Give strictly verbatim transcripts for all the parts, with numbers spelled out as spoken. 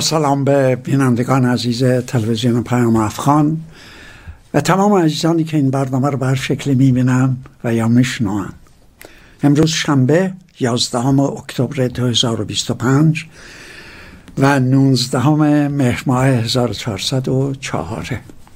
سلام به بینندگان عزیز تلویزیون پیام افغان و تمام عزیزانی که این برنامه رو به هر شکلی میبینن و یا میشنون. امروز شنبه یازدهم اکتبر دو هزار و بیست و پنج و نوزدهم مهر ماه هزار و چهارصد و چهار.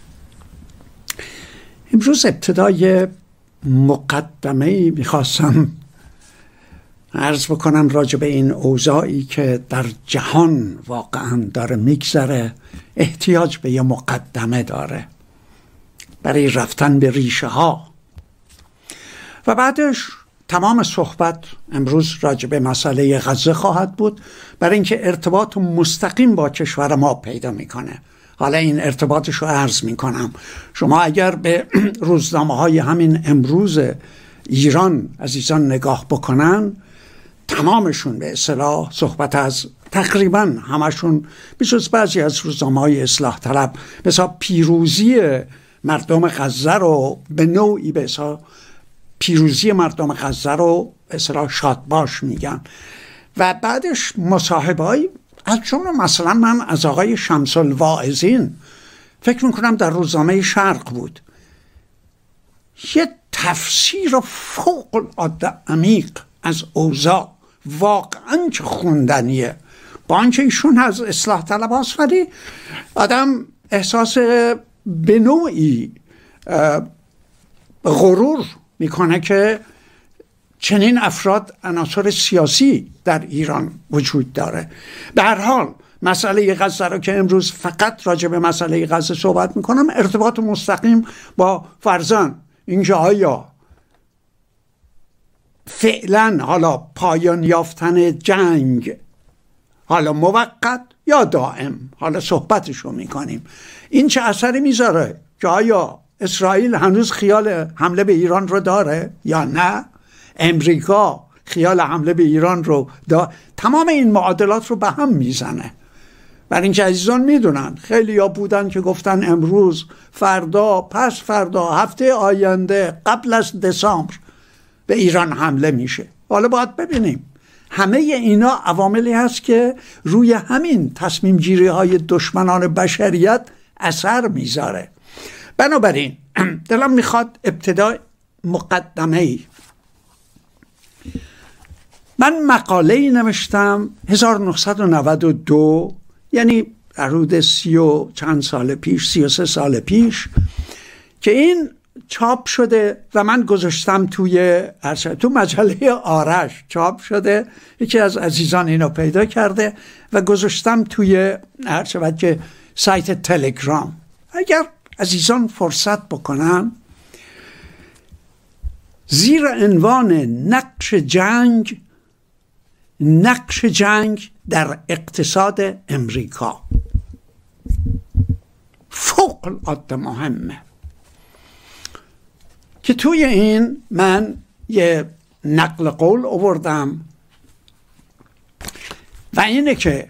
امروز ابتدای مقدمه‌ای میخواستم عرض بکنم راجع به این اوضاعی که در جهان واقعا داره میگذره، احتیاج به یه مقدمه داره برای رفتن به ریشه ها و بعدش تمام صحبت امروز راجع به مسئله غزه خواهد بود، برای اینکه ارتباط مستقیم با کشور ما پیدا میکنه. حالا این ارتباطش رو عرض میکنم. شما اگر به روزنامه های همین امروز ایران عزیزان نگاه بکنن، تمامشون به اصطلاح صحبت از تقریبا همشون بجز بعضی از روزنامه‌های اصلاح طلب مثلا پیروزی مردم غزه رو به نوعی به اصطلاح پیروزی مردم غزه رو به اصطلاح شادباش میگن و بعدش مصاحبه‌ای از جمله مثلا من از آقای شمس الواعظین فکر میکنم در روزنامه شرق بود، یه تفسیر فوق العاده عمیق از اوضاع واقعا چه خوندنیه، با آنکه ایشون از اصلاح طلب هست ولی آدم احساس به نوعی غرور میکنه که چنین افراد عناصر سیاسی در ایران وجود داره. به هر حال مسئله غزه رو که امروز فقط راجع به مسئله غزه صحبت میکنم، ارتباط مستقیم با فرزن اینجا آیا فعلا حالا پایان یافتن جنگ حالا موقت یا دائم، حالا صحبتشو میکنیم، این چه اثری میذاره که آیا اسرائیل هنوز خیال حمله به ایران رو داره یا نه، امریکا خیال حمله به ایران رو داره. تمام این معادلات رو به هم میزنه. برای اینکه عزیزان میدونن خیلی ها بودن که گفتن امروز، فردا، پس فردا، هفته آینده، قبل از دسامبر به ایران حمله میشه. حالا باید ببینیم. همه اینا عواملی هست که روی همین تصمیم گیری های دشمنان بشریت اثر میذاره. بنابراین دلم میخواد ابتدا مقدمه ای. من مقاله ای نوشتم هزار و نهصد و نود و دو، یعنی حدود سی و چند سال پیش، سی و سه سال پیش، که این چاپ شده و من گذاشتم توی تو مجله آرش چاپ شده. یکی از عزیزان اینو پیدا کرده و گذاشتم توی هرچند که سایت تلگرام. اگر عزیزان فرصت بکنن، زیر عنوان نقش جنگ نقش جنگ در اقتصاد امریکا، فوق العاده مهمه که توی این من یه نقل قول آوردم و اینه که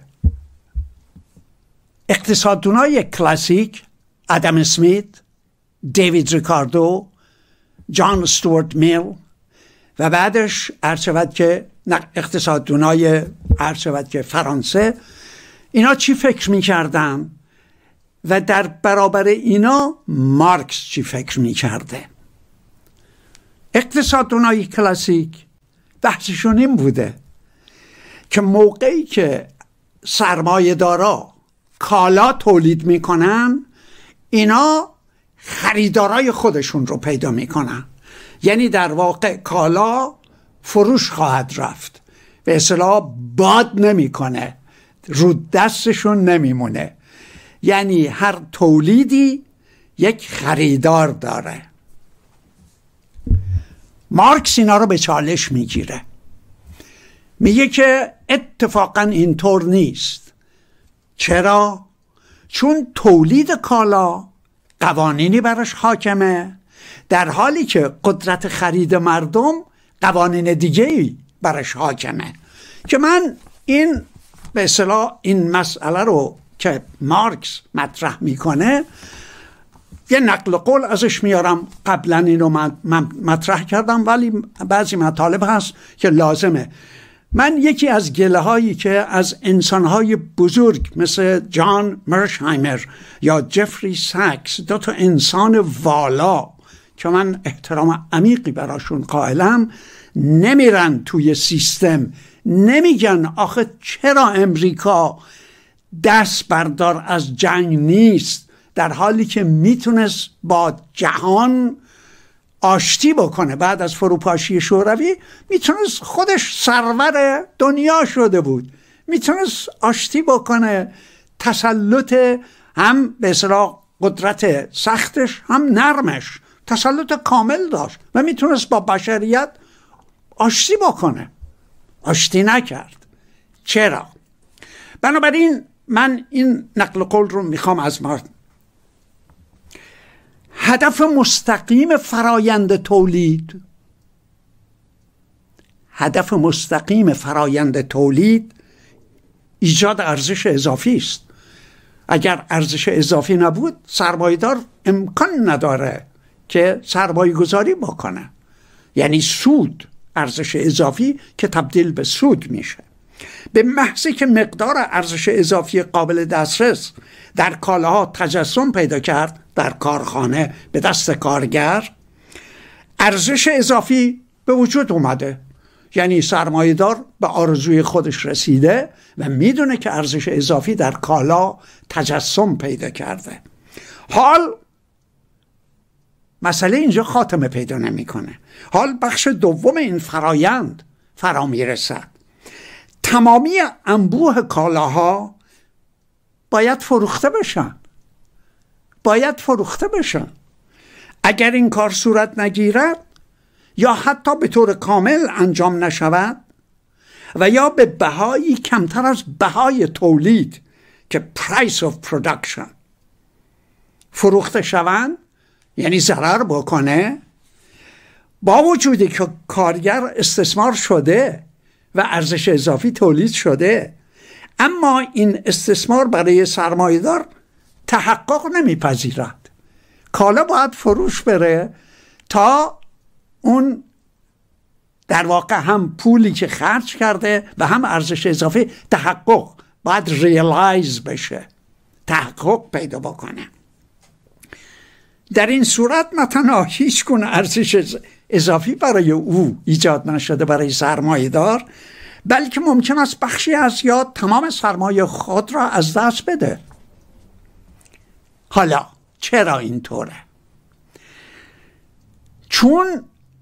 اقتصاددانای کلاسیک آدم اسمیت، دیوید ریکاردو، جان استوارت میل و بعدش عرض شود که اقتصاددانای عرض شود که فرانسه، اینا چی فکر می‌کردن و در برابر اینا مارکس چی فکر می‌کرده. اقتصاددانای کلاسیک بحثشون این بوده که موقعی که سرمایه دارا کالا تولید میکنن، اینا خریدارای خودشون رو پیدا میکنن، یعنی در واقع کالا فروش خواهد رفت، به اصطلاح باد نمیکنه، رو دستشون نمیمونه، یعنی هر تولیدی یک خریدار داره. مارکس اینا رو به چالش میگیره، میگه که اتفاقا اینطور نیست. چرا؟ چون تولید کالا قوانینی براش حاکمه، در حالی که قدرت خرید مردم قوانین دیگه‌ای براش حاکمه. که من این به اصطلاح این مسئله رو که مارکس مطرح میکنه یه نقل قول ازش میارم. قبلا اینو من مطرح کردم ولی بعضی مطالب هست که لازمه. من یکی از گله هایی که از انسان های بزرگ مثل جان مرشهایمر یا جفری ساکس، دو تا انسان والا که من احترام عمیقی براشون قائلم، نمیرن توی سیستم، نمیگن آخه چرا امریکا دست بردار از جنگ نیست، در حالی که میتونست با جهان آشتی بکنه. بعد از فروپاشی شوروی میتونست خودش سرور دنیا شده بود، میتونست آشتی بکنه، تسلط هم به اصطلاح قدرت سختش هم نرمش، تسلط کامل داشت و میتونست با بشریت آشتی بکنه. آشتی نکرد. چرا؟ بنابراین من این نقل قول رو میخوام از ما. هدف مستقیم فرایند تولید، هدف مستقیم فرایند تولید ایجاد ارزش اضافی است. اگر ارزش اضافی نبود، سرمایه‌دار امکان نداره که سرمایه گذاری بکنه، یعنی سود، ارزش اضافی که تبدیل به سود میشه. به محضی که مقدار ارزش اضافی قابل دسترس در کالاها تجسم پیدا کرد در کارخانه به دست کارگر، ارزش اضافی به وجود اومده. یعنی سرمایه‌دار به آرزوی خودش رسیده و میدونه که ارزش اضافی در کالا تجسم پیدا کرده. حال مسئله اینجا خاتمه پیدا نمیکنه. حال بخش دوم این فرایند فرا میرسد. تمامی انبوه کالاها باید فروخته بشن. باید فروخته بشن. اگر این کار صورت نگیرد یا حتی به طور کامل انجام نشود و یا به بهایی کمتر از بهای تولید که price of production فروخته شوند، یعنی ضرر بکنه، با وجودی که کارگر استثمار شده و ارزش اضافی تولید شده، اما این استثمار برای سرمایه‌دار تحقق نمیپذیرد. کالا باید فروش بره تا اون در واقع هم پولی که خرج کرده و هم ارزش اضافی تحقق باید ریالایز بشه، تحقق پیدا بکنه. در این صورت نه تنها هیچ گونه ارزش اضافی برای او ایجاد نشده برای سرمایه‌دار، بلکه ممکن است بخشی از یا تمام سرمایه خود را از دست بده. حالا چرا اینطوره؟ چون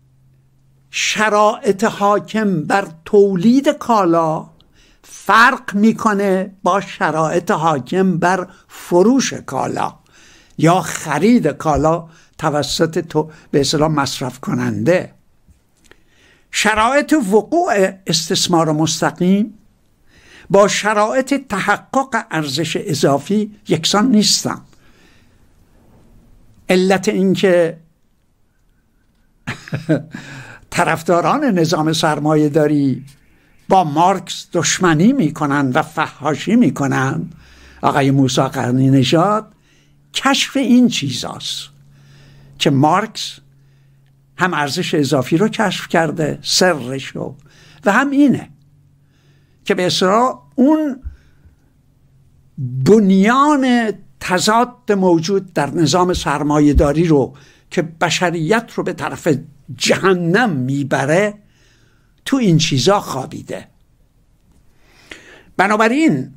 شرایط حاکم بر تولید کالا فرق میکنه با شرایط حاکم بر فروش کالا یا خرید کالا توسط تو به اصطلاح مصرف کننده. شرایط وقوع استثمار مستقیم با شرایط تحقق ارزش اضافی یکسان نیستن. علت اینکه طرفداران نظام سرمایه داری با مارکس دشمنی میکنن و فحاشی میکنن، آقای موسی قرنی نژاد، کشف این چیزاست که مارکس هم ارزش اضافی رو کشف کرده، سرش رو، و هم اینه که به اصطلاح اون بنیان تضاد موجود در نظام سرمایه داری رو که بشریت رو به طرف جهنم میبره تو این چیزا خوابیده. بنابراین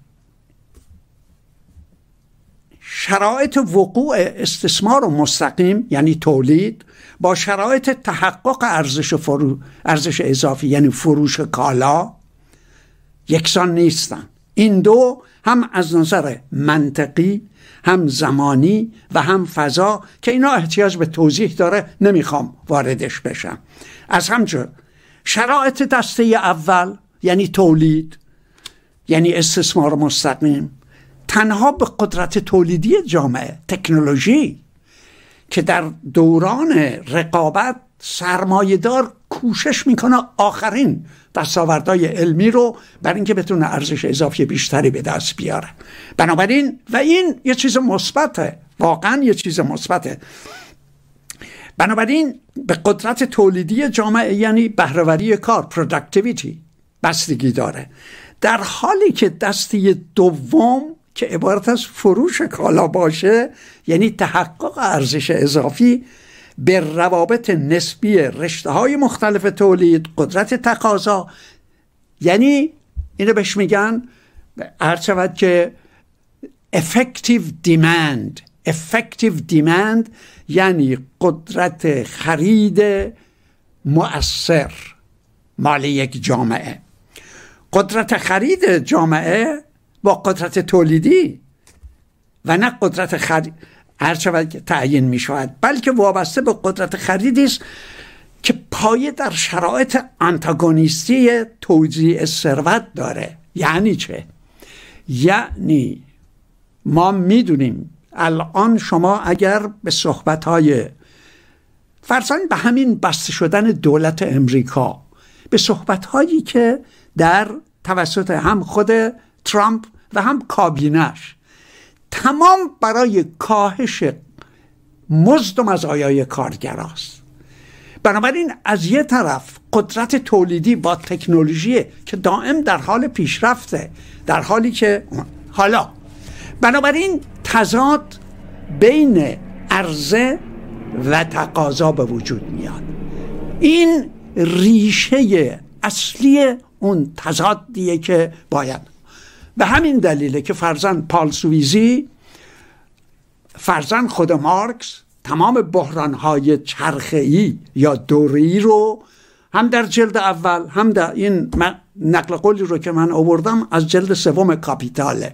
شرایط وقوع استثمار و مستقیم یعنی تولید با شرایط تحقق ارزش فرو ارزش اضافی یعنی فروش کالا یکسان نیستن. این دو هم از نظر منطقی، هم زمانی و هم فضا که اینا احتیاج به توضیح داره، نمیخوام واردش بشم. از همجور شرایط دسته اول یعنی تولید، یعنی استثمار مستقیم، تنها به قدرت تولیدی جامعه، تکنولوژی که در دوران رقابت سرمایه‌دار کوشش میکنه آخرین دستاوردهای علمی رو برای اینکه بتونه ارزش اضافی بیشتری به دست بیاره. بنابراین و این یه چیز مثبته، واقعا یه چیز مثبته. بنابراین به قدرت تولیدی جامعه یعنی بهره‌وری کار، productivity، بستگی داره. در حالی که دسته دوم که عبارت از فروش کالا باشه، یعنی تحقق ارزش اضافی، به روابط نسبی رشته‌های مختلف تولید، قدرت تقاضا، یعنی اینو بهش میگن عرض شود که effective demand. effective demand یعنی قدرت خرید مؤثر مال یک جامعه. قدرت خرید جامعه با قدرت تولیدی و نه قدرت خرید هر چقدر تعیین می شود، بلکه وابسته به قدرت خریدی است که پایه در شرایط آنتاگونیستی توزیع ثروت داره. یعنی چه؟ یعنی ما میدونیم الان شما اگر به صحبت‌های فرضاً به همین بسته شدن دولت امریکا، به صحبت‌هایی که در توسط هم خود ترامپ و هم کابینش تمام برای کاهش مزد و مزایای کارگراست. بنابراین از یه طرف قدرت تولیدی با تکنولوژی که دائم در حال پیشرفته، در حالی که حالا بنابراین تضاد بین عرضه و تقاضا به وجود میاد. این ریشه اصلی اون تضادیه که باید، به همین دلیله که فرزن پال سویزی، فرزن خود مارکس تمام بحران‌های چرخه‌ای یا دوره‌ای رو هم در جلد اول هم در این نقل قولی رو که من آوردم از جلد سوم کاپیتاله،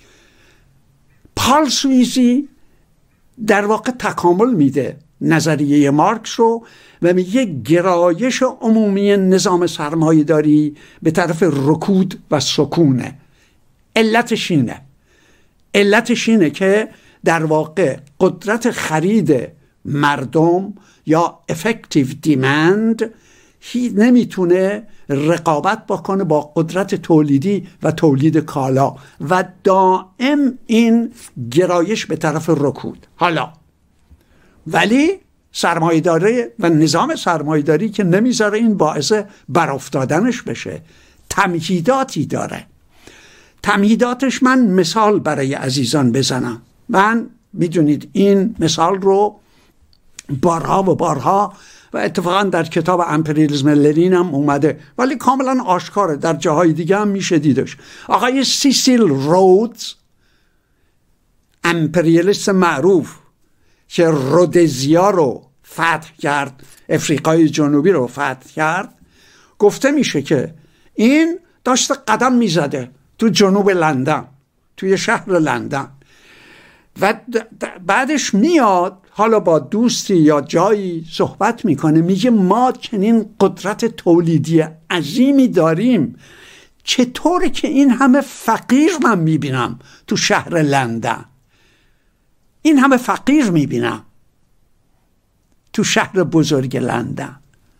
پال سویزی در واقع تکامل میده نظریه مارکس رو و میگه گرایش عمومی نظام سرمایه‌داری به طرف رکود و سکونه. علتش اینه علتش اینه که در واقع قدرت خرید مردم یا effective demand هی نمیتونه رقابت بکنه با قدرت تولیدی و تولید کالا و دائم این گرایش به طرف رکود. حالا ولی سرمایه‌داری و نظام سرمایه‌داری که نمیذاره این باعث برافتادنش بشه، تمهیداتی داره. تمهیداتش من مثال برای عزیزان بزنم. من میدونید این مثال رو بارها و بارها و اتفاقا در کتاب امپریالیسم لنین هم اومده، ولی کاملا آشکاره، در جاهای دیگه هم میشه دیدش. آقای سیسیل رودز، امپریالیست معروف که رودزیا رو فتح کرد، افریقای جنوبی رو فتح کرد، گفته میشه که این داشته قدم میزده تو جنوب لندن، توی شهر لندن، و بعدش میاد حالا با دوستی یا جایی صحبت میکنه، میگه ما چنین قدرت تولیدی عظیمی داریم، چطوره که این همه فقیر من میبینم تو شهر لندن، این همه فقیر میبینم تو شهر بزرگ لندن.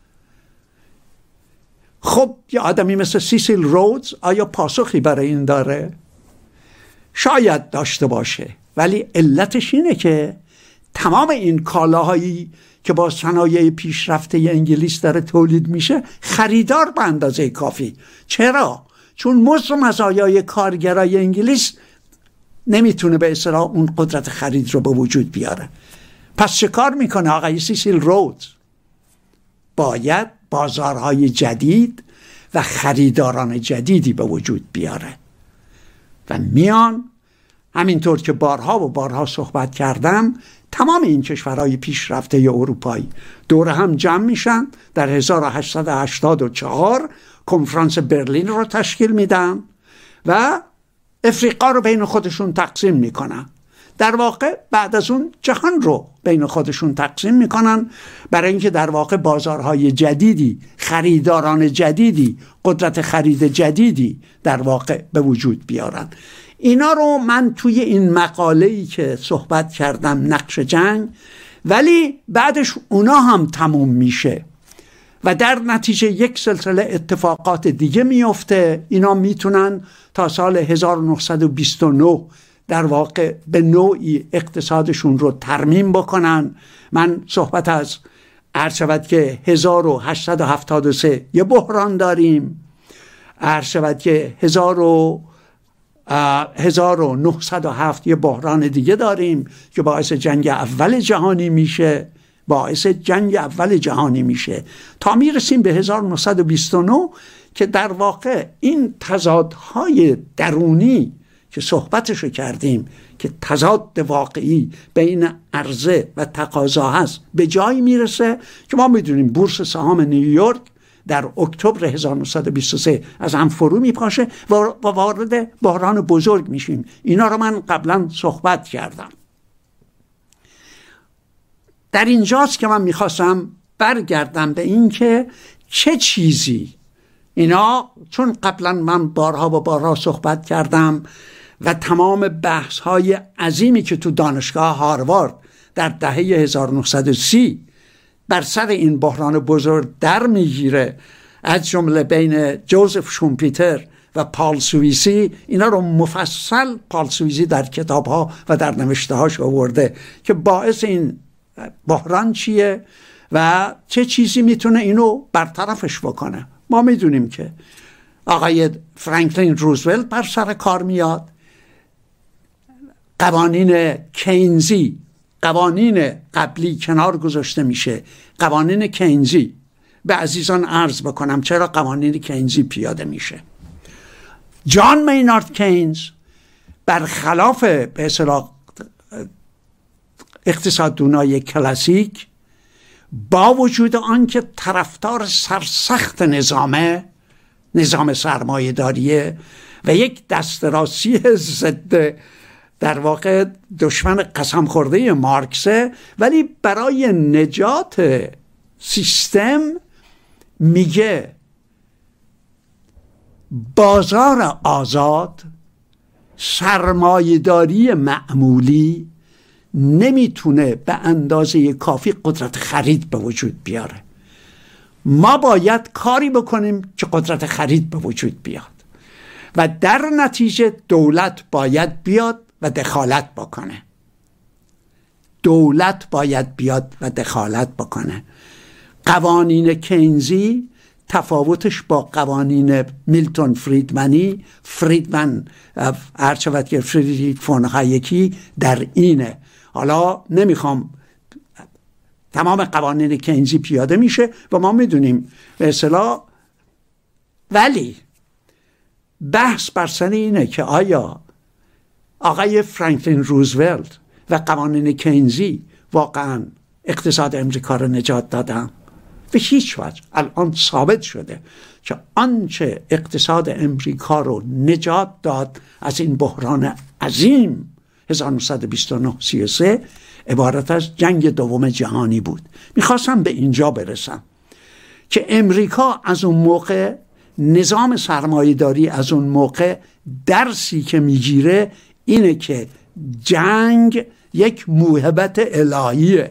خب یه آدمی مثل سیسیل رودز آیا پاسخی برای این داره؟ شاید داشته باشه، ولی علتش اینه که تمام این کالاهایی که با صنایع پیشرفته انگلیس داره تولید میشه خریدار به اندازه کافی. چرا؟ چون مزد و مزایای کارگرای انگلیس نمیتونه به اصطلاح اون قدرت خرید رو به وجود بیاره. پس چه کار میکنه آقای سیسیل رودز؟ باید بازارهای جدید و خریداران جدیدی به وجود بیاره و میان، همینطور که بارها و بارها صحبت کردم، تمام این کشورهای پیشرفته اروپایی دور هم جمع میشن، در هزار و هشتصد و هشتاد و چهار کنفرانس برلین رو تشکیل میدن و افریقا رو بین خودشون تقسیم میکنن. در واقع بعد از اون جهان رو بین خودشون تقسیم میکنن برای اینکه در واقع بازارهای جدیدی، خریداران جدیدی، قدرت خرید جدیدی در واقع به وجود بیارن. اینا رو من توی این مقاله‌ای که صحبت کردم، نقش جنگ، ولی بعدش اونا هم تموم میشه و در نتیجه یک سلسله اتفاقات دیگه میفته. اینا میتونن تا سال هزار و نهصد و بیست و نه در واقع به نوعی اقتصادشون رو ترمیم بکنن. من صحبت از عرض شود که هزار و هشتصد و هفتاد و سه یه بحران داریم، عرض شود که هزار و هزار و نهصد و هفت یه بحران دیگه داریم که باعث جنگ اول جهانی میشه باعث جنگ اول جهانی میشه تا میرسیم به هزار و نهصد و بیست و نه که در واقع این تضادهای درونی که صحبتشو کردیم که تضاد واقعی بین عرضه و تقاضا هست به جایی میرسه که ما میدونیم بورس سهام نیویورک در اکتبر هزار و نهصد و بیست و سه از هم فرو میپاشه و وارد بحران بزرگ میشیم. اینا رو من قبلا صحبت کردم. در اینجاست که من میخواستم برگردم به این که چه چیزی اینا، چون قبلا من بارها و بارها صحبت کردم و تمام بحث های عظیمی که تو دانشگاه هاروارد در دهه هزار و نهصد و سی بر سر این بحران بزرگ در میگیره، از جمله بین جوزف شومپیتر و پال سویسی، اینا رو مفصل پال سویسی در کتابها و در نوشته هاش آورده که باعث این بحران چیه و چه چیزی میتونه اینو برطرفش بکنه. ما میدونیم که آقای فرانکلین روزولت بر سر کار میاد، قوانین کینزی، قوانین قبلی کنار گذاشته میشه. قوانین کینزی، به عزیزان عرض بکنم چرا قوانین کینزی پیاده میشه. جان مینارد کینز برخلاف به اصطلاح اقتصاددانای کلاسیک، با وجود آنکه طرفدار سرسخت نظامه نظام سرمایه داریه و یک دسترسی ضد در واقع دشمن قسم خورده مارکسه، ولی برای نجات سیستم میگه بازار آزاد، سرمایه‌داری معمولی نمیتونه به اندازه کافی قدرت خرید به وجود بیاره. ما باید کاری بکنیم که قدرت خرید به وجود بیاد و در نتیجه دولت باید بیاد و دخالت بکنه. دولت باید بیاد و دخالت بکنه. قوانین کینزی تفاوتش با قوانین میلتون فریدمنی، فریدمن هرچود که فریدریک فون هایکی در اینه. حالا نمیخوام، تمام قوانین کینزی پیاده میشه و ما میدونیم به اصطلاح، ولی بحث بر سر اینه که آیا آقای فرانکلین روزولت و قوانین کینزی واقعا اقتصاد امریکا رو نجات دادن؟ به هیچ وجه. الان ثابت شده که آنچه اقتصاد امریکا رو نجات داد از این بحران عظیم هزار و نهصد و بیست و نه سی و سه عبارت از جنگ دوم جهانی بود. میخواستم به اینجا برسم که امریکا از اون موقع، نظام سرمایه‌داری از اون موقع درسی که میگیره اینه که جنگ یک موهبت الهیه.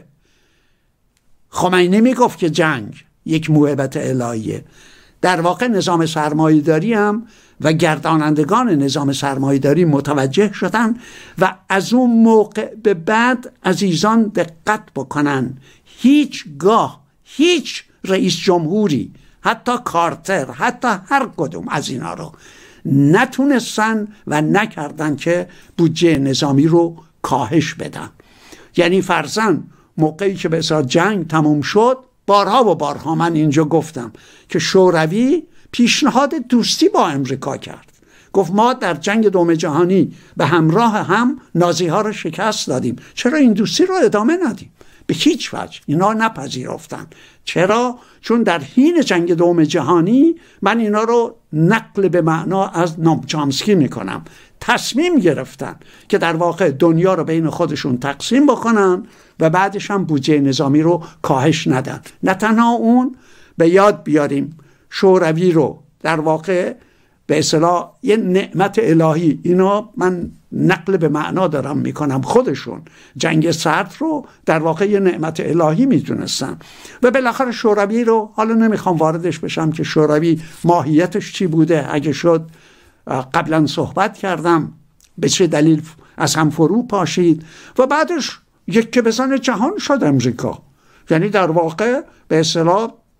خمینی میگفت که جنگ یک موهبت الهیه. در واقع نظام سرمایه‌داری هم و گردانندگان نظام سرمایه‌داری متوجه شدن و از اون موقع به بعد عزیزان دقت بکنن، هیچگاه هیچ رئیس جمهوری، حتی کارتر، حتی هر کدوم از اینا رو نتونستن و نکردن که بودجه نظامی رو کاهش بدن. یعنی فرضاً موقعی که به اصطلاح جنگ تموم شد، بارها و بارها من اینجا گفتم که شوروی پیشنهاد دوستی با امریکا کرد. گفت ما در جنگ دوم جهانی به همراه هم نازی ها رو شکست دادیم، چرا این دوستی رو ادامه ندیم؟ به هیچ وجه اینا نپذیرفتن. چرا؟ چون در حین جنگ دوم جهانی، من اینا رو نقل به معنا از نام چامسکی میکنم، تصمیم گرفتن که در واقع دنیا رو بین خودشون تقسیم بکنن و بعدش هم بودجه نظامی رو کاهش ندن. نه تنها اون، به یاد بیاریم شوروی رو در واقع به اصطلاح یه نعمت الهی، اینا من نقل به معنا دارم میکنم، خودشون جنگ سرد رو در واقع یه نعمت الهی میدونستن و بالاخره شوروی رو، حالا نمیخوام واردش بشم که شوروی ماهیتش چی بوده، اگه شد قبلا صحبت کردم به چه دلیل از هم فرو پاشید و بعدش یک که بزن جهان شد امریکا. یعنی در واقع به اصطلاح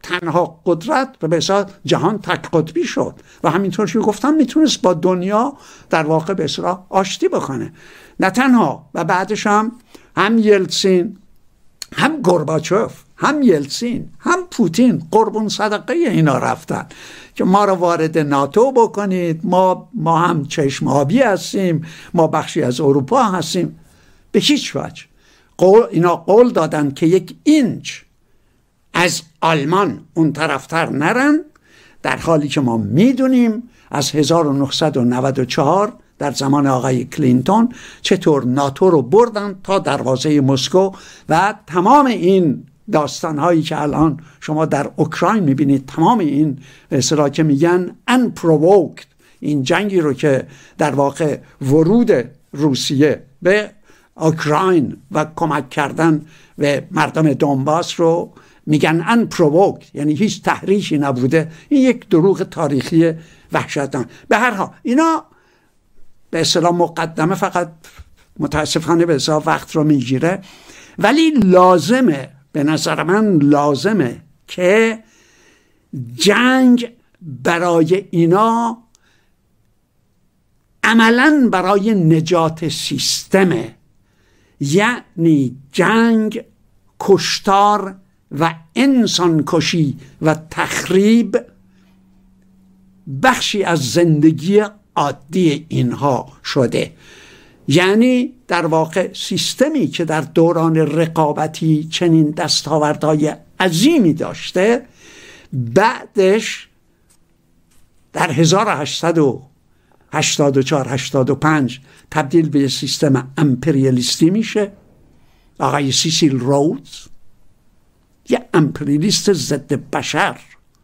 تنها قدرت و به اصطلاح جهان تک قطبی شد و همینطور که گفتم میتونست با دنیا در واقع به اصطلاح آشتی بکنه. نه تنها و بعدش هم هم یلتسین هم گورباچوف هم یلتسین هم پوتین قربون صدقه اینا رفتن که ما رو وارد ناتو بکنید، ما ما هم چشم آبی هستیم، ما بخشی از اروپا هستیم. به هیچ وجه قول اینا قول دادن که یک اینچ از آلمان اون طرفتر نرن، در حالی که ما میدونیم از هزار و نهصد و نود و چهار در زمان آقای کلینتون چطور ناتو رو بردن تا دروازه مسکو و تمام این داستان هایی که الان شما در اوکراین میبینید، تمام این اصطلاح که میگن unprovoked، این جنگی رو که در واقع ورود روسیه به اوکراین و کمک کردن و مردم دونباس رو میگن unprovoked، یعنی هیچ تحریکی نبوده. این یک دروغ تاریخی وحشتناک. به هر حال اینا به اصطلاح مقدمه، فقط متاسفانه به اصطلاح وقت رو میگیره، ولی لازمه، به نظر من لازمه که جنگ برای اینا عملاً برای نجات سیستمه، یعنی جنگ کشتار و انسان کشی و تخریب بخشی از زندگی عادی اینها شده. یعنی در واقع سیستمی که در دوران رقابتی چنین دستاوردهای عظیمی داشته، بعدش در هزار و هشتصد و هشتاد و چهار هشتاد و پنج تبدیل به سیستم امپریالیستی میشه. آقای سیسیل رودز یه امپریالیست ضد بشر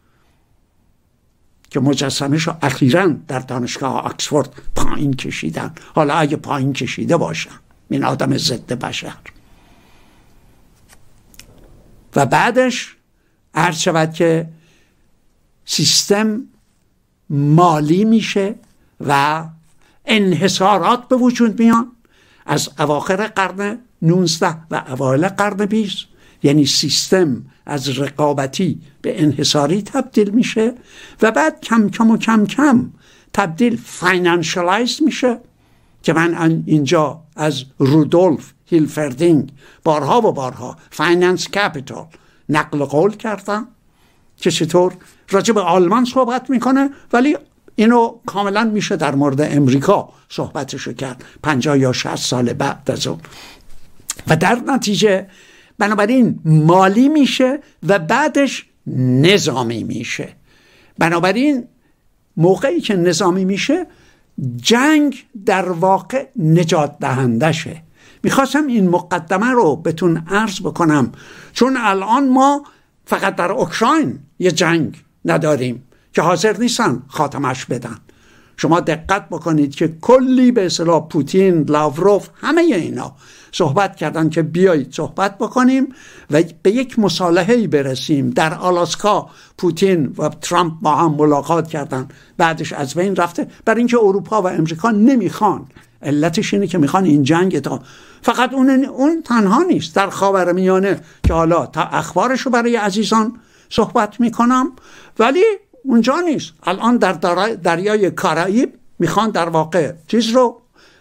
که مجسمه‌شو اخیراً در دانشگاه آکسفورد پایین کشیدن، حالا اگه پایین کشیده باشن، این آدم ضد بشر. و بعدش عرض شود که سیستم مالی میشه و انحصارات به وجود میان از اواخر قرن نوزده و اوایل قرن بیست. یعنی سیستم از رقابتی به انحصاری تبدیل میشه و بعد کم کم و کم کم تبدیل فاینانشالایز میشه که من اینجا از رودولف هیلفردینگ بارها و بارها فایننس کپیتال نقل قول کردم که چطور راجع به آلمان صحبت میکنه، ولی اینو کاملا میشه در مورد امریکا صحبتشو کرد پنجاه یا شصت سال بعد از اون. و در نتیجه بنابراین مالی میشه و بعدش نظامی میشه. بنابراین موقعی که نظامی میشه جنگ در واقع نجات دهندشه. میخواستم این مقدمه رو بهتون عرض بکنم چون الان ما فقط در اوکراین یه جنگ نداریم که حاضر نیستن خاتمش بدن. شما دقت بکنید که کلی به اصطلاح پوتین، لاوروف، همه اینا صحبت کردن که بیایید صحبت بکنیم و به یک مصالحه‌ای برسیم. در آلاسکا پوتین و ترامپ با هم ملاقات کردن، بعدش از بین رفته، برای اینکه اروپا و امریکا نمیخوان. علتش اینه که میخوان این جنگ تا فقط اون اون تنها نیست، در خاورمیانه که حالا تا اخبارشو برای عزیزان صحبت میکنم، ولی اونجا نیست. الان در دریای کارائیب میخوان در واقع چیز رو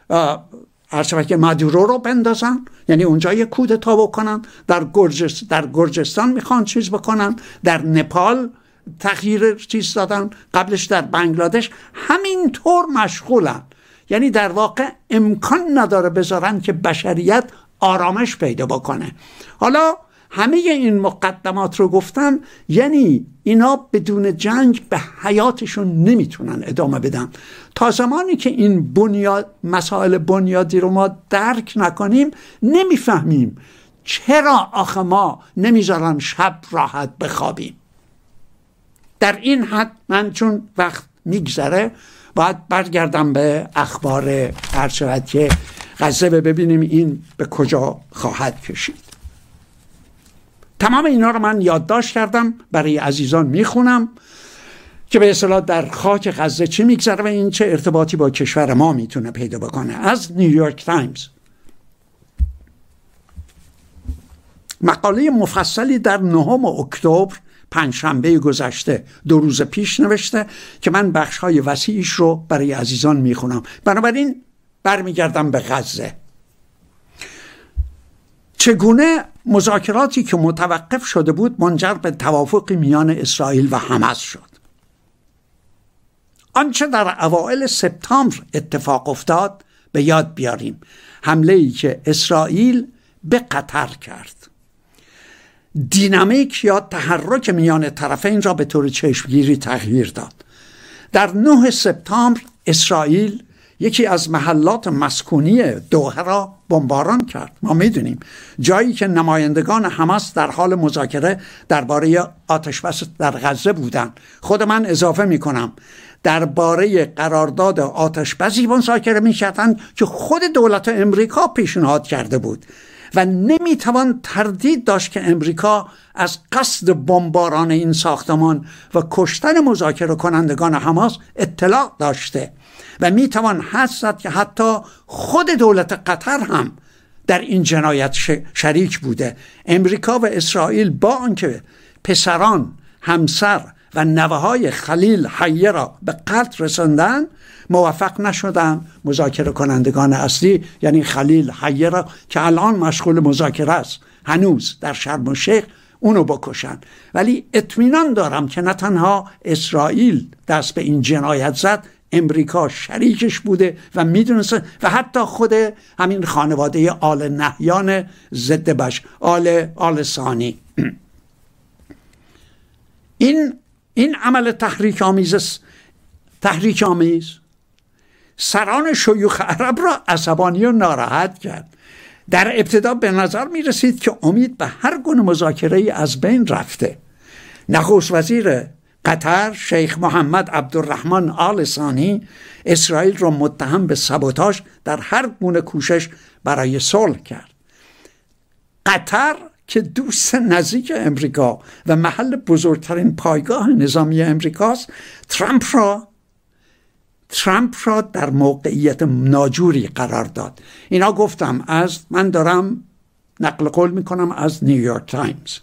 هرچه که مادورو رو بندازن، یعنی اونجا یه کودتا بکنن. در گرجست در گرجستان میخوان چیز بکنن، در نپال تغییر چیز دادن، قبلش در بنگلادش همینطور مشغولن. یعنی در واقع امکان نداره بذارن که بشریت آرامش پیدا بکنه. حالا همه این مقدمات رو گفتم، یعنی اینا بدون جنگ به حیاتشون نمیتونن ادامه بدن. تا زمانی که این بنیاد مسائل بنیادی رو ما درک نکنیم نمیفهمیم چرا آخه ما نمیذارن شب راحت بخوابیم. در این حد من چون وقت میگذره باید برگردم به اخبار هر شود که غزه ببینیم این به کجا خواهد کشید. تمام اینا رو من یادداشت کردم، برای عزیزان میخونم که به اصطلاح در خاک غزه چی میگذره و این چه ارتباطی با کشور ما میتونه پیدا بکنه. از نیویورک تایمز مقاله مفصلی در نهم اکتبر پنجشنبه گذشته دو روز پیش نوشته که من بخش‌های وسیعش رو برای عزیزان میخونم. بنابراین برمیگردم به غزه. چگونه مذاکراتی که متوقف شده بود منجر به توافقی میان اسرائیل و حماس شد. آنچه در اوایل سپتامبر اتفاق افتاد به یاد بیاریم. حمله‌ای که اسرائیل به قطر کرد. دینامیک یا تحرک میان طرفین را به طور چشمگیری تغییر داد. در نه سپتامبر اسرائیل یکی از محلات مسکونی دوحه را بمباران کرد. ما میدونیم جایی که نمایندگان حماس در حال مذاکره درباره آتشبس در غزه بودند. خود من اضافه میکنم درباره قرارداد آتشبسی مذاکره میکردند که خود دولت امریکا پیشنهاد کرده بود و نمیتوان تردید داشت که امریکا از قصد بمباران این ساختمان و کشتن مذاکره کنندگان حماس اطلاع داشته و میتوان حدس زد که حتی خود دولت قطر هم در این جنایت شریک بوده. امریکا و اسرائیل با آنکه پسران، همسر و نوه‌های خلیل حیه را به قتل رساندند، موفق نشدن مذاکره کنندگان اصلی یعنی خلیل حیه را که الان مشغول مذاکره است هنوز در شرم الشیخ اونو بکشن. ولی اطمینان دارم که نه تنها اسرائیل دست به این جنایت زد، امریکا شریکش بوده و میدونست و حتی خود همین خانواده آل نهیان ضد بش آل آل ثانی. این این عمل تحریک آمیز تحریک آمیز سران شیوخ عرب را عصبانی و ناراحت کرد. در ابتدا به نظر می رسید که امید به هر گونه مذاکره از بین رفته. نخست وزیر قطر شیخ محمد عبدالرحمن آل ثانی اسرائیل را متهم به سابوتاژ در هر گونه کوشش برای صلح کرد. قطر که دوست نزدیک امریکا و محل بزرگترین پایگاه نظامی امریکاست، ترامپ را ترامپ را در موقعیت ناجوری قرار داد. اینا گفتم از من دارم نقل قول میکنم از نیویورک تایمز.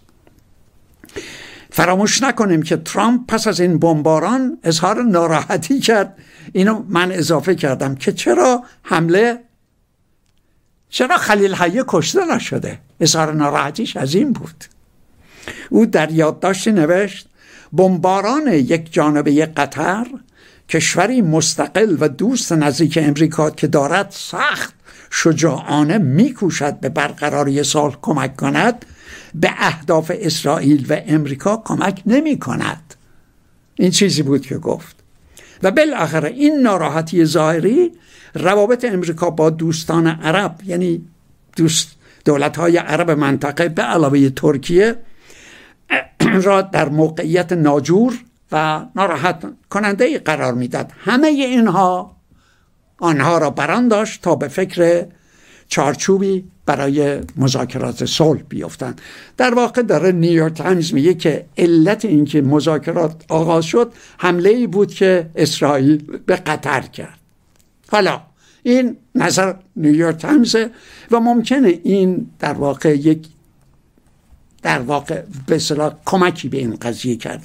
فراموش نکنیم که ترامپ پس از این بمباران اظهار ناراحتی کرد. اینو من اضافه کردم که چرا حمله چرا خلیل حیه کشته نشده. اظهار ناراحتیش از این بود. او در یادداشتی نوشت بمباران یک جانبه قطر، کشوری مستقل و دوست نزدیک امریکا که دارد سخت شجاعانه میکوشد به برقراری صلح کمک کند، به اهداف اسرائیل و امریکا کمک نمی کند. این چیزی بود که گفت. و بالاخره این ناراحتی ظاهری روابط امریکا با دوستان عرب یعنی دوست دولت‌های عرب منطقه به علاوه ترکیه را در موقعیت ناجور و ناراحت کننده قرار میداد. همه اینها آنها را بران داشت تا به فکر چارچوبی برای مذاکرات صلح بیفتند. در واقع داره نیویورک تایمز میگه که علت این که مذاکرات آغاز شد حمله‌ای بود که اسرائیل به قطر کرد. حالا این نظر نیویورک تایمز و ممکنه این در واقع یک در واقع به اصطلاح کمکی به این قضیه کرد.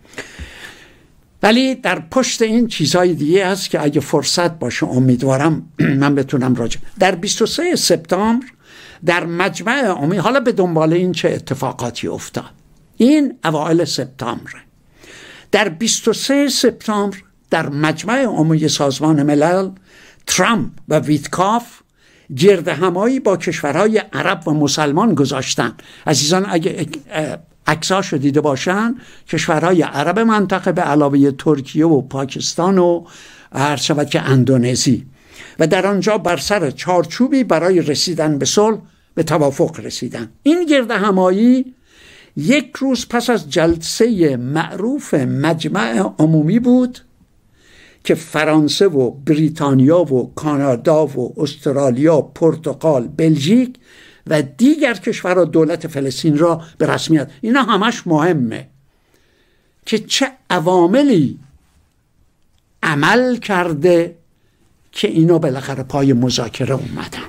ولی در پشت این چیزهای دیگه هست که اگه فرصت باشه امیدوارم من بتونم راجع. در بیست و سوم سپتامبر در مجمع عمومی، حالا به دنبال این چه اتفاقاتی افتاد، این اوایل سپتامبر، در بیست و سوم سپتامبر در مجمع عمومی سازمان ملل ترامپ و ویتکاف گرد همایی با کشورهای عرب و مسلمان گذاشتن. عزیزان اگه عکساشو دیده باشن، کشورهای عرب منطقه به علاوه ترکیه و پاکستان و هر شود که اندونزی، و در آنجا بر سر چارچوبی برای رسیدن به صلح به توافق رسیدن. این گرد همایی یک روز پس از جلسه معروف مجمع عمومی بود که فرانسه و بریتانیا و کانادا و استرالیا، پرتغال، بلژیک و دیگر کشورها دولت فلسطین را به رسمیت، اینا همش مهمه که چه عواملی عمل کرده که اینا بالاخره پای مذاکره اومدن.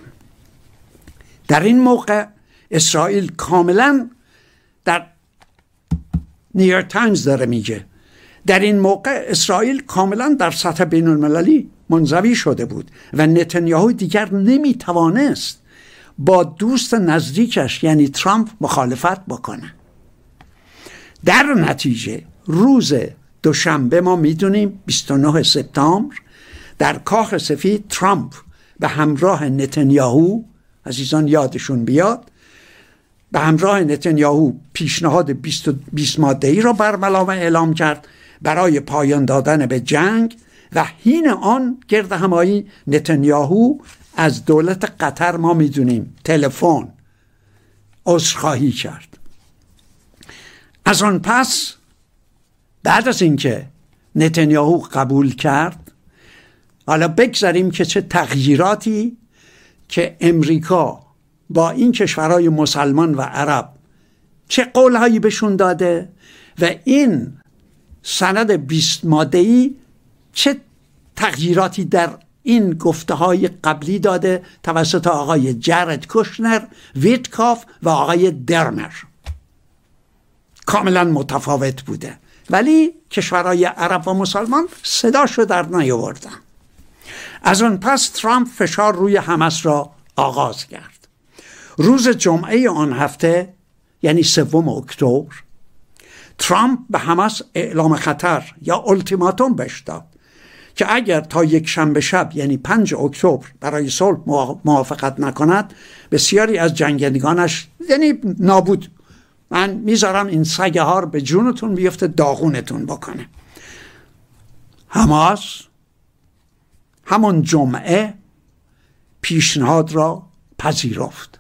در این موقع اسرائیل کاملا در نیویورک تایمز داره میگه در این موقع اسرائیل کاملا در سطح بین المللی منزوی شده بود و نتانیاهو دیگر نمیتوانست با دوست نزدیکش یعنی ترامپ مخالفت بکنه. در نتیجه روز دوشنبه ما میدونیم بیست و نه سپتامبر در کاخ سفید ترامپ به همراه نتانیاهو، عزیزان یادشون بیاد، به همراه نتانیاهو پیشنهاد بیست ماده‌ای را برملا اعلام کرد برای پایان دادن به جنگ و حین آن گرد همایی نتانیاهو از دولت قطر ما میدونیم تلفن عذرخواهی کرد. از آن پس بعد از اینکه نتانیاهو قبول کرد، حالا بگذاریم که چه تغییراتی که امریکا با این کشورهای مسلمان و عرب چه قولهایی بهشون داده و این سند بیست ماده‌ای چه تغییراتی در این گفته های قبلی داده توسط آقای جرد کوشنر، ویتکاف و آقای درمر. کاملا متفاوت بوده، ولی کشورهای عرب و مسلمان صداشو در نیاوردن. از آن پس ترامپ فشار روی حماس را آغاز کرد. روز جمعه آن هفته یعنی سوم اکتبر ترامپ به حماس اعلام خطر یا التیماتوم بهش داد که اگر تا یک شنبه شب یعنی پنج اکتبر برای صلح موافقت نکند بسیاری از جنگندگانش یعنی نابود، من میذارم این سگه ها رو به جونتون بیفته داغونتون بکنه. حماس همون جمعه پیشنهاد را پذیرفت.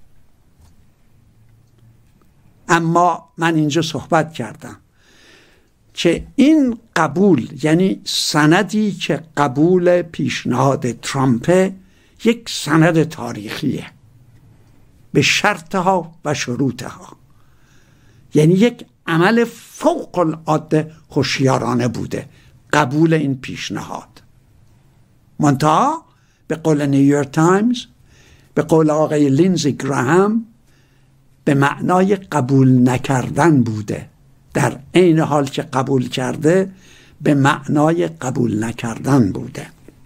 اما من اینجا صحبت کردم که این قبول یعنی سندی که قبول پیشنهاد ترامپ یک سند تاریخیه به شرطها و شروطها، یعنی یک عمل فوق العاده هوشیارانه بوده قبول این پیشنهاد. منتها به قول نیویورک تایمز، به قول آقای لینزی گراهام، به معنای قبول نکردن بوده، در عین حال که قبول کرده به معنای قبول نکردن بوده.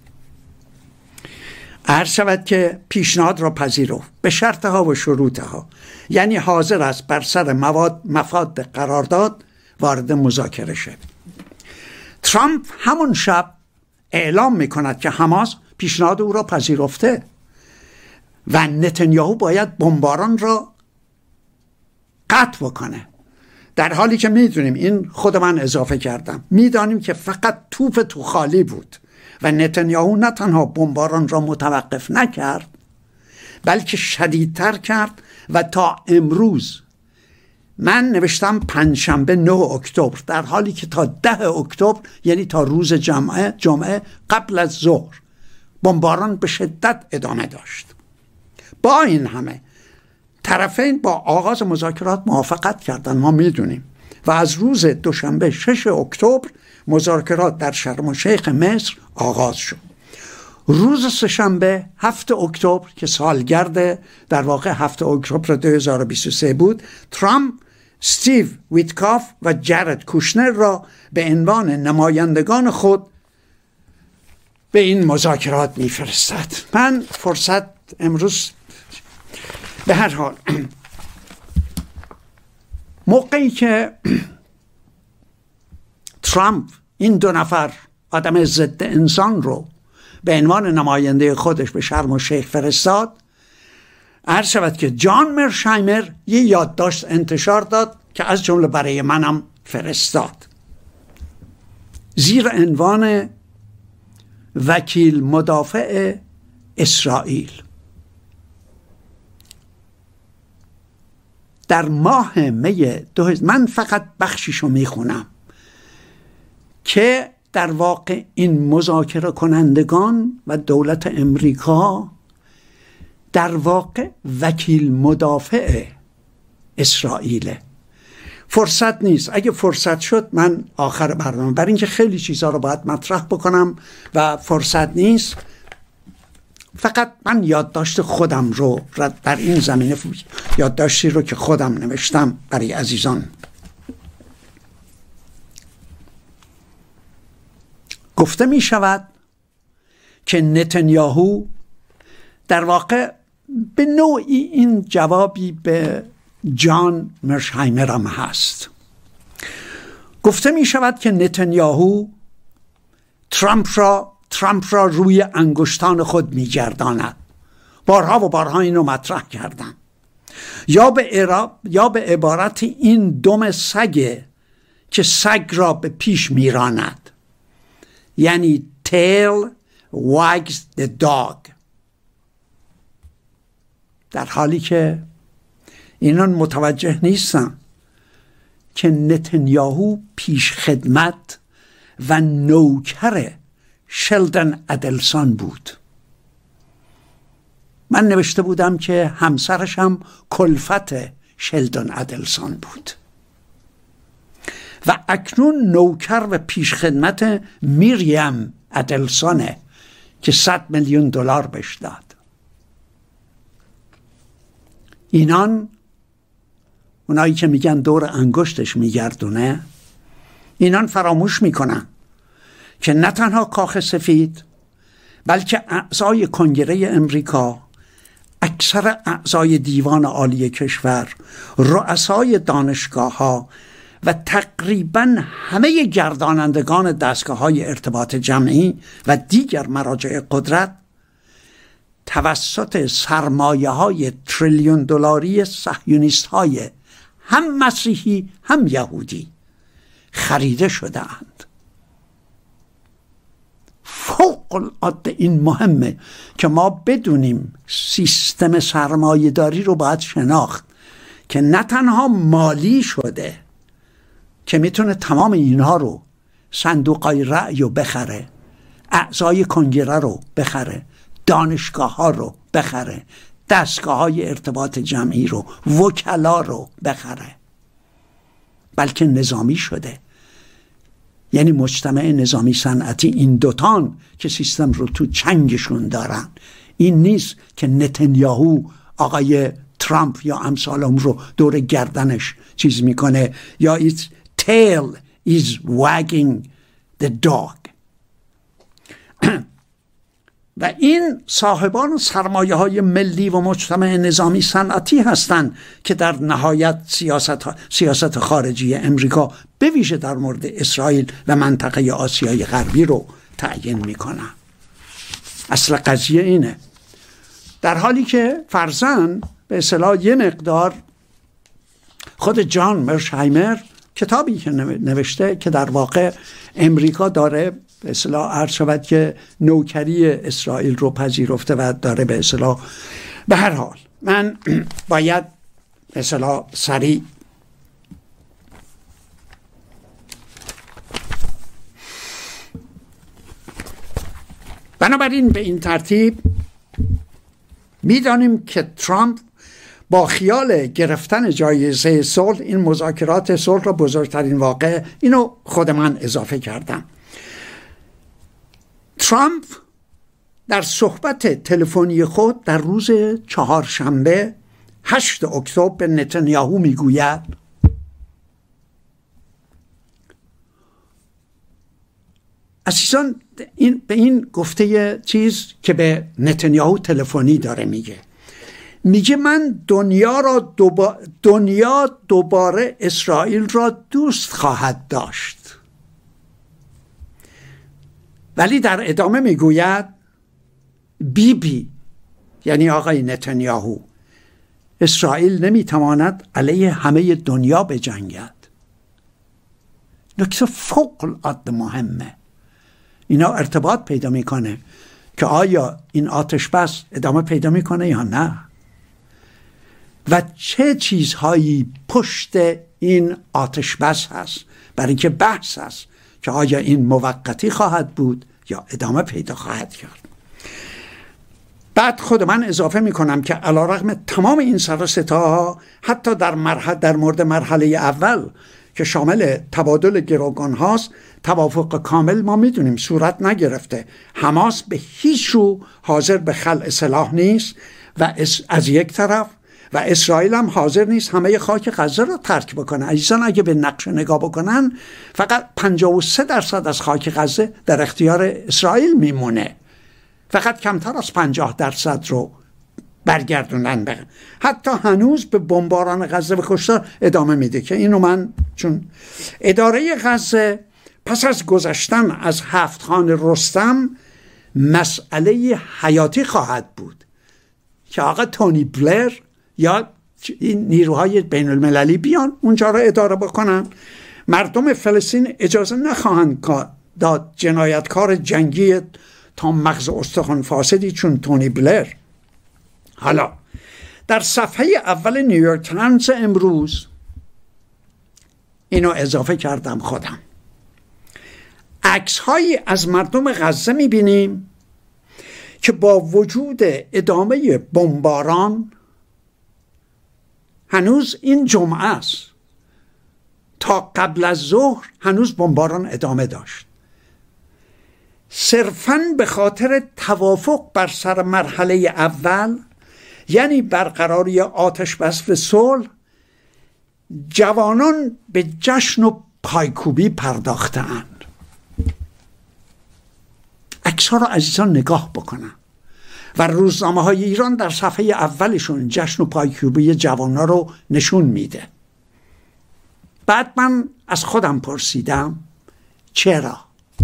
عرض شود که پیشنهاد را پذیرفت به شرطها و شروطها، یعنی حاضر است بر سر مواد مفاد قرارداد وارد مذاکره شد. ترامپ همون شب اعلام میکند که حماس پیشنهاد او را پذیرفته و نتانیاهو باید بمباران را قطع بکنه، در حالی که میدونیم، این خود من اضافه کردم، میدانیم که فقط توپ تو خالی بود و نتانیاهو نه تنها بمباران را متوقف نکرد بلکه شدیدتر کرد و تا امروز من نوشتم پنجشنبه نه اکتبر، در حالی که تا ده اکتبر یعنی تا روز جمعه جمعه قبل از ظهر بمباران به شدت ادامه داشت. با این همه طرفین با آغاز مذاکرات موافقت کردند، ما میدونیم، و از روز دوشنبه شش اکتبر مذاکرات در شرم الشیخ مصر آغاز شد. روز سه‌شنبه هفت اکتبر که سالگرد در واقع هفت اکتبر دو هزار و بیست و سه بود، ترامپ استیو ویتکاف و جرد کوشنر را به عنوان نمایندگان خود به این مذاکرات میفرستد. من فرصت امروز به هر حال موقعی که ترامپ این دو نفر آدم ضد انسان رو به عنوان نماینده خودش به شرم الشیخ فرستاد، عرض شود که جان مرشایمر یه یادداشت انتشار داد که از جمله برای منم فرستاد زیر عنوان وکیل مدافع اسرائیل. در ماه می دو من فقط بخشیشو میخونم که در واقع این مذاکره کنندگان و دولت امریکا در واقع وکیل مدافع اسرائیل. فرصت نیست، اگه فرصت شد من آخر برنامه، برای اینکه خیلی چیزها رو باید مطرح بکنم و فرصت نیست، فقط من یادداشت خودم رو در این زمینه، یادداشتی رو که خودم نوشتم برای عزیزان گفته می شود که نتانیاهو در واقع به نوعی این جوابی به جان مرشهایمر هم هست. گفته می شود که نتانیاهو ترامپ را ترامپ را روی انگشتان خود می گرداند. بارها و بارها اینو مطرح کردم. یا به ارا... یا به عبارت این دم سگه که سگ را به پیش میراند، یعنی tail wags the dog، در حالی که اینان متوجه نیستن که نتانیاهو پیش خدمت و نوکر شلدن ادلسون بود. من نوشته بودم که همسرش هم کلفت شلدن ادلسون بود و اکنون نوکر و پیش خدمت میریم ادلسونه که صد میلیون دلار بهش داد. اینان اونایی که میگن دور انگشتش میگردونه، اینان فراموش میکنن که نه تنها کاخ سفید بلکه اعضای کنگره امریکا، اکثر اعضای دیوان عالی کشور، رؤسای دانشگاه ها و تقریبا همه گردانندگان دستگاه های ارتباط جمعی و دیگر مراجع قدرت توسط سرمایه های تریلیون دلاری صهیونیست های هم مسیحی هم یهودی خریده شده اند. فوق العاده این مهمه که ما بدونیم سیستم سرمایه داری رو باید شناخت که نه تنها مالی شده که میتونه تمام اینها رو، صندوقای رأی رو بخره، اعضای کنگره رو بخره، دانشگاه ها رو بخره، دستگاه های ارتباط جمعی رو، وکلا رو بخره، بلکه نظامی شده. یعنی مجتمع نظامی صنعتی، این دوتان که سیستم رو تو چنگشون دارن. این نیست که نتانیاهو آقای ترامپ یا امثالم رو دور گردنش چیز میکنه، یا its tail is wagging the dog. و این صاحبان سرمایه های ملی و مجتمع نظامی صنعتی هستند که در نهایت سیاست, سیاست خارجی امریکا به ویژه در مورد اسرائیل و منطقه آسیای غربی رو تعیین میکنن. اصل قضیه اینه. در حالی که فرضاً به اصطلاح یه مقدار خود جان مرشهایمر کتابی که نوشته که در واقع امریکا داره به اصطلاح عرض شود که نوکری اسرائیل رو پذیرفته و داره به اصطلاح، به هر حال من باید به اصطلاح سریع بنابراین به این ترتیب میدانیم که ترامپ با خیال گرفتن جایزه صلح، این مذاکرات صلح را بزرگترین واقع، اینو خود من اضافه کردم. ترامپ در صحبت تلفنی خود در روز چهارشنبه هشت اکتبر به نتانیاهو میگوید عزیزان، این به این گفته چیز که به نتانیاهو تلفنی داره میگه میگه من دنیا را دوبا... دنیا دوباره اسرائیل را دوست خواهد داشت. ولی در ادامه میگوید بی بی یعنی آقای نتانیاهو، اسرائیل نمیتواند علیه همه دنیا بجنگد. نکته فوق العاده مهمه. اینا ارتباط پیدا میکنه که آیا این آتش بس ادامه پیدا میکنه یا نه و چه چیزهایی پشت این آتش بس هست، برای اینکه بحث هست که آیا این موقتی خواهد بود یا ادامه پیدا خواهد کرد. بعد خود من اضافه می کنم که علیرغم تمام این سر و صداها، حتی در مرحله در مورد مرحله اول که شامل تبادل گروگان هاست، توافق کامل ما میدونیم صورت نگرفته. حماس به هیچ رو حاضر به خلع سلاح نیست و از یک طرف و اسرائیل هم حاضر نیست همه خاک غزه رو ترک بکنه. عزیزان اگه به نقشه نگاه بکنن فقط پنجاه و سه درصد از خاک غزه در اختیار اسرائیل میمونه، فقط کمتر از پنجاه درصد رو برگردونن بگن. حتی هنوز به بمباران غزه و کشتار ادامه میده که اینو من چون اداره غزه پس از گذشتن از هفت خان رستم مسئله حیاتی خواهد بود که آقا تونی بلر یا این نیروهای بین المللی بیان اونجا رو اداره بکنن. مردم فلسطین اجازه نخواهند داد جنایتکار جنگی تا مغز استخوان فاسدی چون تونی بلر. حالا در صفحه اول نیویورک تایمز امروز اینو اضافه کردم خودم، عکس هایی از مردم غزه میبینیم که با وجود ادامه بمباران هنوز این جمعه است تا قبل از ظهر هنوز بمباران ادامه داشت، صرفاً به خاطر توافق بر سر مرحله اول یعنی برقراری آتش بس و صلح جوانان به جشن و پایکوبی پرداختند. عکس ها را عزیزان نگاه بکنن و روزنامه های ایران در صفحه اولشون جشن و پایکوبی جوان ها رو نشون میده. بعد من از خودم پرسیدم چرا؟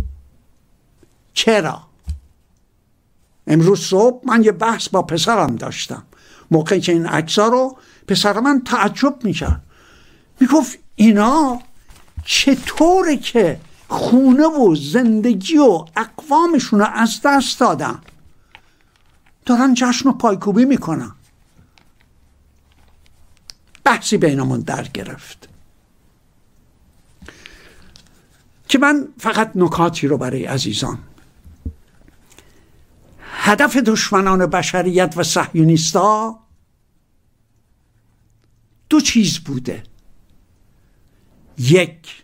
چرا؟ امروز صبح من یه بحث با پسرم داشتم، موقعی که این عکس‌ها رو پسر من تعجب میکرد، میگفت اینا چطوره که خونه و زندگی و اقوامشون رو از دست دادن دارن جشن و پایکوبی میکنن. بحثی بینمون در گرفت که من فقط نکاتی رو برای عزیزان، هدف دشمنان بشریت و صهیونیستا دو چیز بوده، یک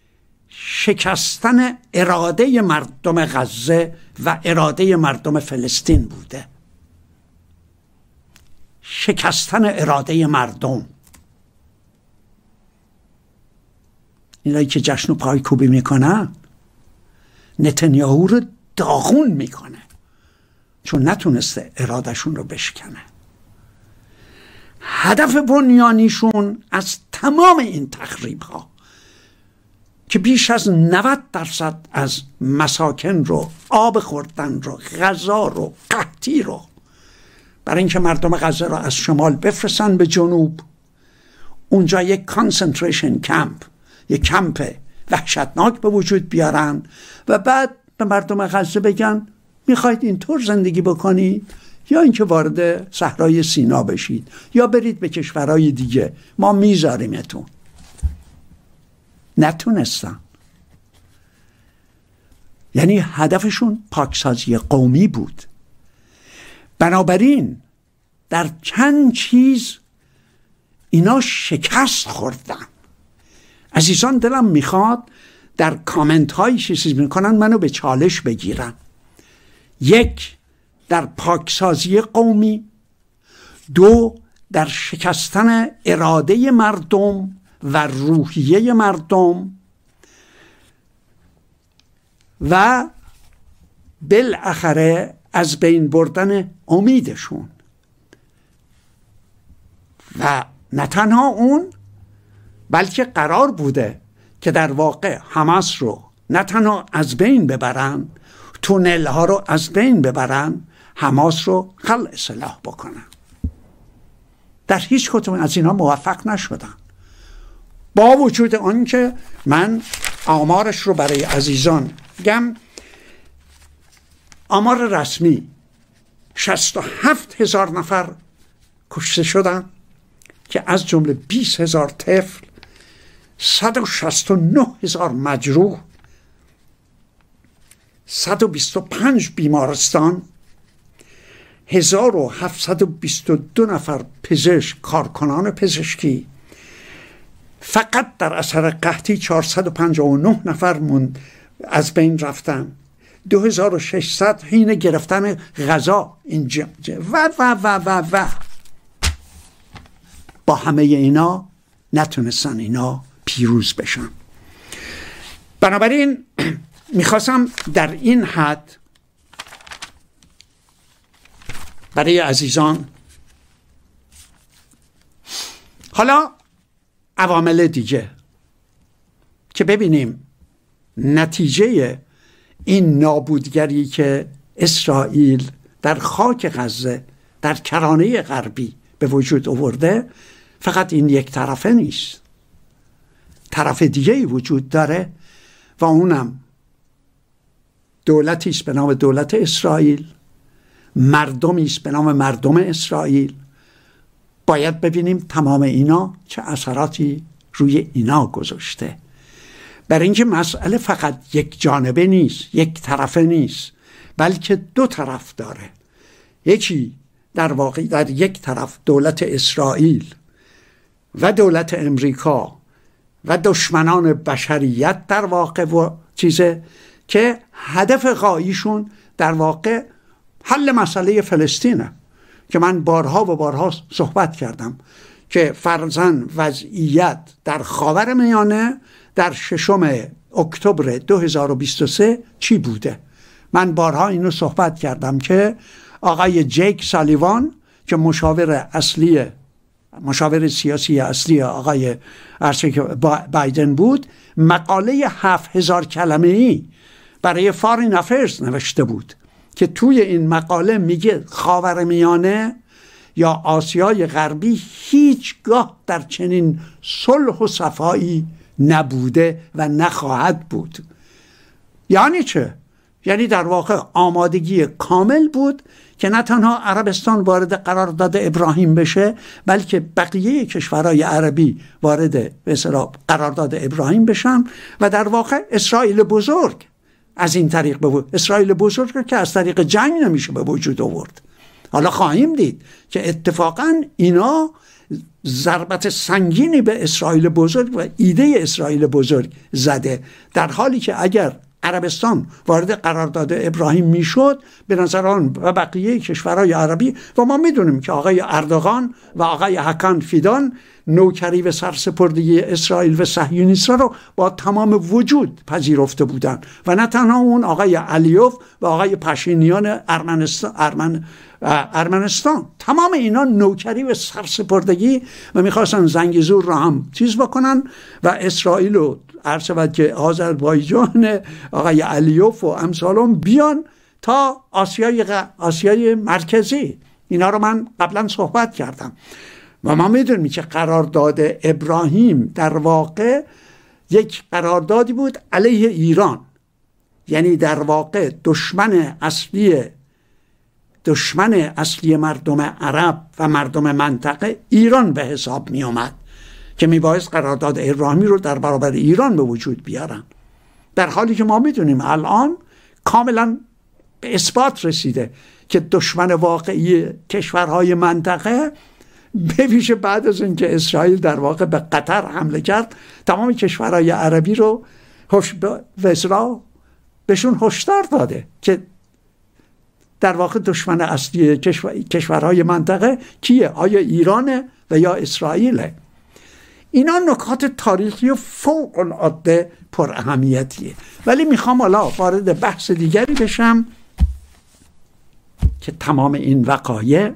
شکستن اراده مردم غزه و اراده مردم فلسطین بوده، شکستن اراده مردم. اینایی که جشن و پایکوبی میکنن نتانیاهو رو داغون میکنه چون نتونسته ارادهشون رو بشکنه. هدف بنیانیشون از تمام این تخریب ها که بیش از نود درصد از مساکن رو، آب خوردن رو، غذا رو، قحطی رو، برای اینکه مردم غزه رو از شمال بفرستن به جنوب، اونجا یک کانسنتریشن کمپ، یک کمپ وحشتناک به وجود بیارن و بعد به مردم غزه بگن میخواید اینطور زندگی بکنید یا اینکه وارد صحرای سینا بشید یا برید به کشورهای دیگه، ما میذاریمتون. نتونستن. یعنی هدفشون پاکسازی قومی بود. بنابراین در چند چیز اینا شکست خوردن. عزیزان دلم میخواد در کامنت هایی چیزی میکنن منو به چالش بگیرن. یک، در پاکسازی قومی، دو، در شکستن اراده مردم و روحیه مردم و بالاخره از بین بردن امیدشون. و نه تنها اون، بلکه قرار بوده که در واقع حماس رو نه تنها از بین ببرن، تونل ها رو از بین ببرن، حماس رو خلع سلاح بکنن. در هیچ کدوم از اینا موفق نشدن، با وجود آن که من آمارش رو برای عزیزان گم. آمار رسمی شصت و هفت هزار نفر کشته شدن که از جمله بیست هزار طفل، صد و شصت و نه هزار مجروح، صد و بیست و پنج بیمارستان، هزار و هفتصد و بیست و دو نفر پزشک، کارکنان پزشکی. فقط در اثر قحطی چهارصد و پنجاه و نه نفر من از بین رفتن، دو هزار و ششصد حین گرفتن غذا اینجا و و و و و با همه اینا نتونستن اینا پیروز بشن. بنابراین میخواستم در این حد برای عزیزان. حالا عوامل دیگه که ببینیم نتیجه این نابودگری که اسرائیل در خاک غزه در کرانه غربی به وجود آورده فقط این یک طرفه نیست، طرف دیگه‌ای وجود داره و اونم دولتی است به نام دولت اسرائیل، مردمی است به نام مردم اسرائیل. باید ببینیم تمام اینا چه اثراتی روی اینا گذاشته، برای اینکه مسئله فقط یک جانبه نیست، یک طرفه نیست، بلکه دو طرف داره. یکی در واقع در یک طرف دولت اسرائیل و دولت امریکا و دشمنان بشریت در واقع و چیزه که هدف غاییشون در واقع حل مسئله فلسطینه که من بارها و بارها صحبت کردم که فرضاً وضعیت در خاورمیانه در ششم اکتبر دو هزار و بیست و سه چی بوده. من بارها اینو صحبت کردم که آقای جیک سالیوان که مشاور اصلی مشاور سیاسی اصلی آقای بایدن بود، مقاله هفت هزار کلمه‌ای برای فارین افیرز نوشته بود که توی این مقاله میگه خاورمیانه یا آسیای غربی هیچگاه در چنین صلح و صفایی نبوده و نخواهد بود. یعنی چه؟ یعنی در واقع آمادگی کامل بود که نه تنها عربستان وارد قرارداد ابراهیم بشه، بلکه بقیه کشورهای عربی وارد به اصطلاح قرارداد ابراهیم بشن و در واقع اسرائیل بزرگ از این طریق به اسرائیل بزرگ که از طریق جنگ نمیشه به وجود آورد. حالا خواهیم دید که اتفاقا اینا ضربت سنگینی به اسرائیل بزرگ و ایده اسرائیل بزرگ زده، در حالی که اگر عربستان وارد قرارداد ابراهیم میشد به نظر آن و بقیه کشورهای عربی، و ما میدونیم که آقای اردوغان و آقای حکان فیدان نوکری و سرسپردگی اسرائیل و صهیونیست‌ها رو با تمام وجود پذیرفته بودند و نه تنها اون آقای علیوف و آقای پاشینیان ارمنستان ارمن ارمنستان تمام اینا نوکری و سرسپردگی و میخواستن زنگیزور را هم چیز بکنن و اسرائیل رو عرض شود که آذربایجان آقای علیوف و امثالون بیان تا آسیای غ... آسیای مرکزی. اینا رو من قبلا صحبت کردم و ما میدونیم که قرارداد ابراهیم در واقع یک قراردادی بود علیه ایران، یعنی در واقع دشمن اصلی دشمن اصلی مردم عرب و مردم منطقه ایران به حساب می اومد که می باعث قرارداد ابراهیمی رو در برابر ایران به وجود بیارن، در حالی که ما میدونیم الان کاملا به اثبات رسیده که دشمن واقعی کشورهای منطقه بویژه بعد از اینکه اسرائیل در واقع به قطر حمله کرد تمام کشورهای عربی رو هش وزرا بهشون هشدار داده که در واقع دشمن اصلی کشور... کشورهای منطقه کیه؟ آیا ایرانه و یا اسرائیله؟ اینا نکات تاریخی فوق العاده پر اهمیتیه. ولی میخوام حالا وارد بحث دیگری بشم که تمام این وقایع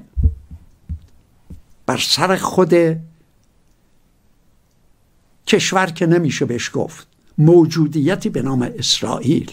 بر سر خود کشور که نمیشه بهش گفت، موجودیتی به نام اسرائیل.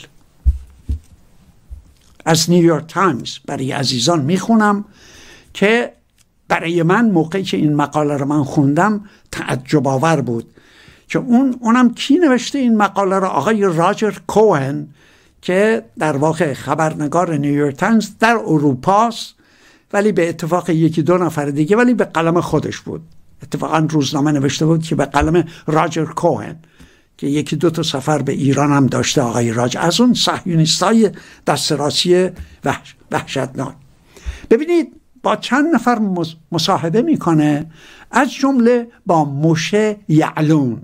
از نیویورک تایمز برای عزیزان میخونم که برای من موقعی که این مقاله رو من خوندم تعجب آور بود که اون اونم کی نوشته این مقاله رو؟ آقای راجر کوهن که در واقع خبرنگار نیویورک تایمز در اروپاست، ولی به اتفاق یکی دو نفر دیگه، ولی به قلم خودش بود. اتفاقا روزنامه نوشته بود که به قلم راجر کوهن که یکی دو تا سفر به ایران هم داشته آقای راج، از اون صهیونیستای دست راستی وحش، وحشتناک. ببینید با چند نفر مصاحبه میکنه، از جمله با موشه یعلون.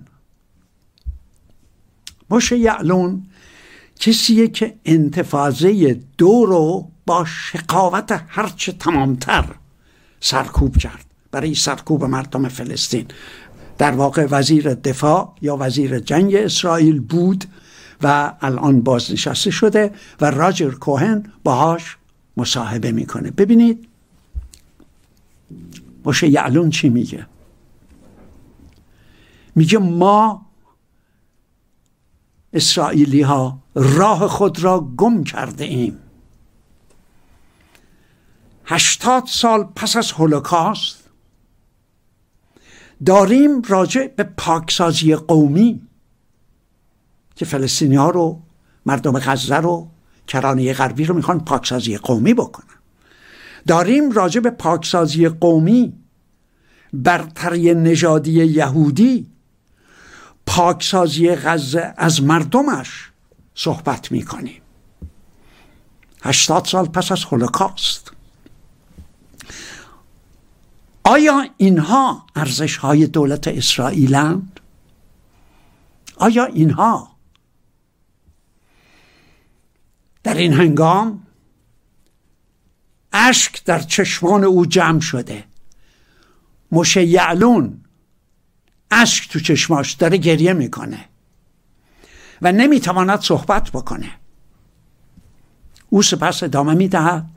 موشه یعلون کسیه که انتفاضه دو رو با شقاوت هرچه تمامتر سرکوب کرد برای سرکوب مردم فلسطین. در واقع وزیر دفاع یا وزیر جنگ اسرائیل بود و الان بازنشسته شده و راجر کوهن باهاش مصاحبه میکنه. ببینید موشه یعلون چی میگه؟ میگه ما اسرائیلی ها راه خود را گم کرده ایم. هشتاد سال پس از هولوکاست داریم راجع به پاکسازی قومی که فلسطینی ها رو، مردم غزه رو، کرانه غربی رو میخوان پاکسازی قومی بکنن. داریم راجع به پاکسازی قومی، برتری نژادی یهودی، پاکسازی غزه از مردمش صحبت میکنیم. هشتاد سال پس از هولوکاست. آیا اینها ارزش های دولت اسرائیلند؟ آیا اینها در این هنگام اشک در چشمان او جمع شده، موشه یعلون اشک تو چشماش داره گریه میکنه و نمیتواند صحبت بکنه. او سپس ادامه میدهد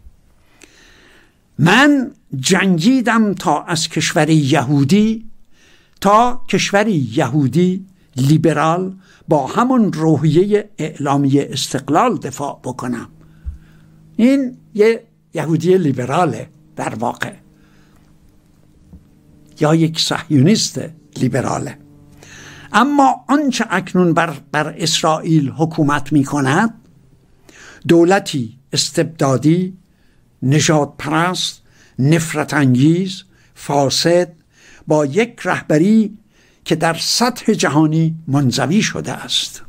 من جنگیدم تا از کشوری یهودی تا کشوری یهودی لیبرال با همون روحیه اعلامی استقلال دفاع بکنم. این یه یهودی لیبراله در واقع، یا یک صهیونیست لیبراله. اما آنچه اکنون بر, بر اسرائیل حکومت می کند دولتی استبدادی، نژاد پرست، نفرت انگیز، فاسد، با یک رهبری که در سطح جهانی منزوی شده است.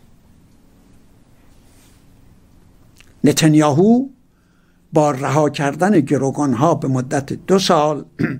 نتانیاهو با رها کردن گروگانها به مدت دو سال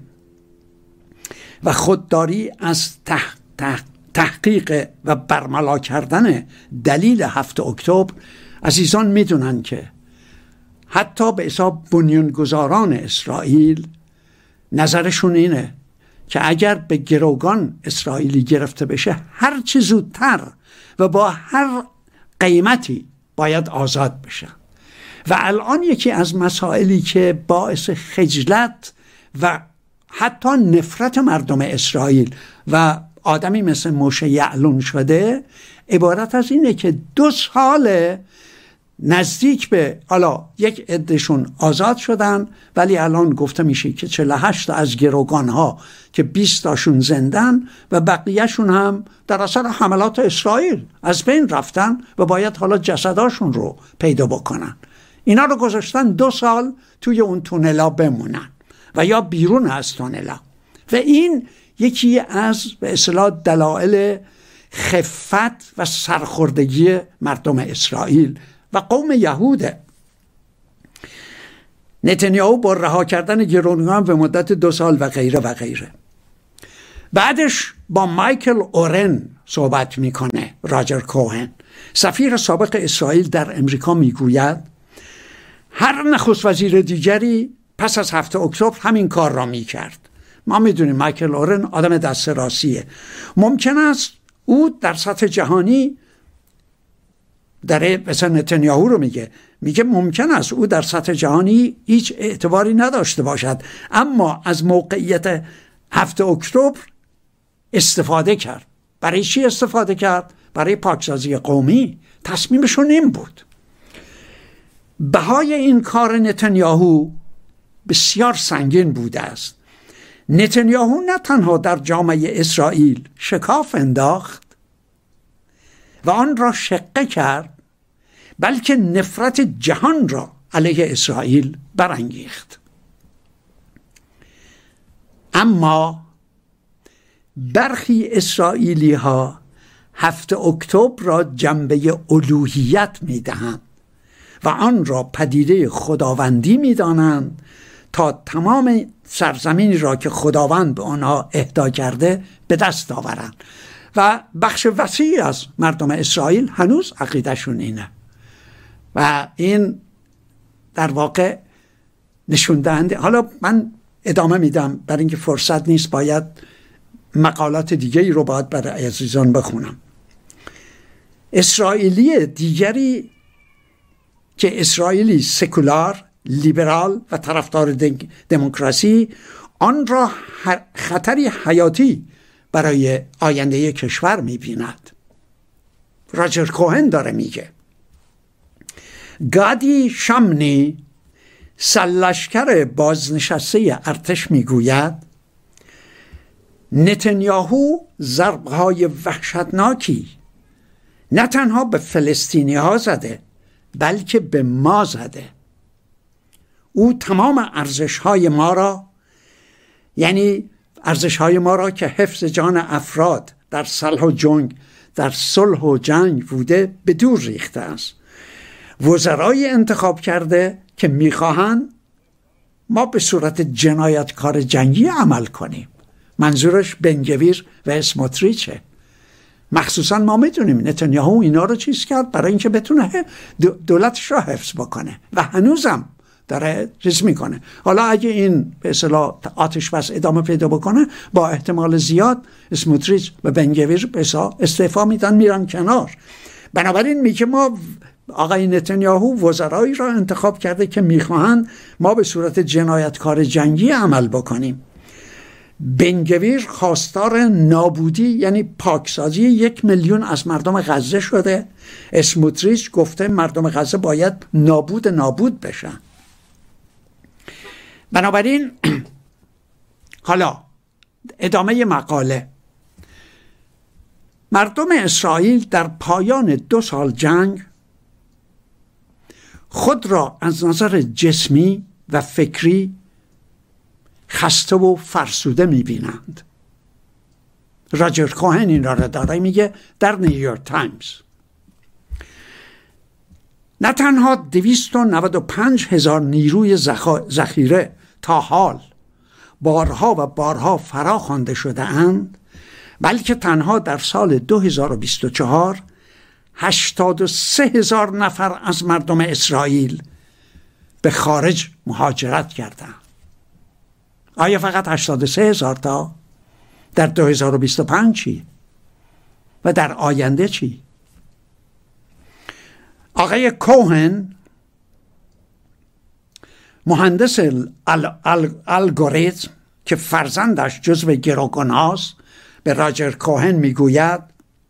و خودداری از تح... تح... تحقیق و برملا کردن دلیل هفت اکتبر، عزیزان میدونن که حتی به حساب بنیانگذاران اسرائیل نظرشون اینه که اگر به گروگان اسرائیلی گرفته بشه هر چه زودتر و با هر قیمتی باید آزاد بشه. و الان یکی از مسائلی که باعث خجلت و حتی نفرت مردم اسرائیل و آدمی مثل موشه یعلون شده عبارت از اینه که دو سال نزدیک به حالا یک عدهشون آزاد شدن، ولی الان گفته میشه که چهل و هشت از گروگان ها که بیست تاشون زندن و بقیهشون هم در اثر حملات اسرائیل از بین رفتن و باید حالا جسداشون رو پیدا بکنن. اینا رو گذاشتن دو سال توی اون تونلا بمونن و یا بیرون از تونلا. و این یکی از به اصطلاح دلایل خفت و سرخوردگی مردم اسرائیل و قوم یهوده. نتانیاهو با رها کردن گروگان به مدت دو سال و غیره و غیره. بعدش با مایکل اورن صحبت میکنه. راجر کوهن سفیر سابق اسرائیل در امریکا میگوید هر نخست وزیر دیگری پس از هفته اکتبر همین کار را میکرد. ما میدونیم مایکل اورن آدم دست راستیه. ممکن است او در سطح جهانی در مثلا نتانیاهو رو میگه میگه ممکن است او در سطح جهانی هیچ اعتباری نداشته باشد، اما از موقعیت هفته اکتبر استفاده کرد. برای چی استفاده کرد؟ برای پاکسازی قومی. تصمیمشون این بود. بهای این کار نتانیاهو بسیار سنگین بوده است. نتانیاهو نه تنها در جامعه اسرائیل شکاف انداخت و آن را شقه کرد، بلکه نفرت جهان را علیه اسرائیل برانگیخت. اما برخی اسرائیلی ها هفته اکتبر را جنبه الوهیت می دهند و آن را پدیده خداوندی می دانند تا تمام سرزمینی را که خداوند به آنها اهدا کرده به دست آورند. و بخش وسیعی از مردم اسرائیل هنوز عقیدهشون اینه و این در واقع نشون دهنده. حالا من ادامه میدم، برای اینکه فرصت نیست، باید مقالات دیگری رو باید برای عزیزان بخونم. اسرائیلی دیگری که اسرائیلی سکولار، لیبرال و طرفدار دموکراسی آن را خطری حیاتی برای آینده کشور می‌بیند. راجر کوهن داره میگه. گادی شمنی، سرلشکر بازنشسته ارتش، میگوید نتانیاهو ضربه‌های وحشتناکی نه تنها به فلسطینی ها زده بلکه به ما زده. او تمام ارزش های ما را، یعنی ارزش های ما را که حفظ جان افراد در صلح و جنگ در صلح و جنگ بوده به دور ریخته است. وزرای انتخاب کرده که میخواهند ما به صورت جنایتکار جنگی عمل کنیم. منظورش بنگویر و اسموتریچه. مخصوصا ما میدونیم نتانیاهو اینا رو چیز کرد برای اینکه بتونه دولتش را حفظ بکنه و هنوزم داره چیز میکنه. حالا اگه این به اصطلاح آتش بس ادامه پیدا بکنه، با احتمال زیاد اسموتریچ و بنگویر به اصطلاح استعفا میدن، میرن کنار. بنابراین میگه ما آقای نتانیاهو وزرایی را انتخاب کرده که میخواهند ما به صورت جنایتکار جنگی عمل بکنیم. بنگویر خواستار نابودی یعنی پاکسازی یک میلیون از مردم غزه شده. اسموتریچ گفته مردم غزه باید نابود نابود بشن. بنابراین حالا ادامه مقاله. مردم اسرائیل در پایان دو سال جنگ خود را از نظر جسمی و فکری خسته و فرسوده میبینند. راجر کوهن این را داره میگه در نیویورک تایمز. نه تنها دویست و نود و پنج هزار نیروی ذخیره تا حال بارها و بارها فرا خوانده شده اند، بلکه تنها در سال دو هزار و بیست و چهار هشتاد و سه هزار نفر از مردم اسرائیل به خارج مهاجرت کردند. آیا فقط هشتاد و سه هزار تا؟ در دو هزار و بیست و پنج چی؟ و در آینده چی؟ آقای کوهن، مهندس الگوریتم که فرزندش جزو گروگان‌هاست، به راجر کوهن میگوید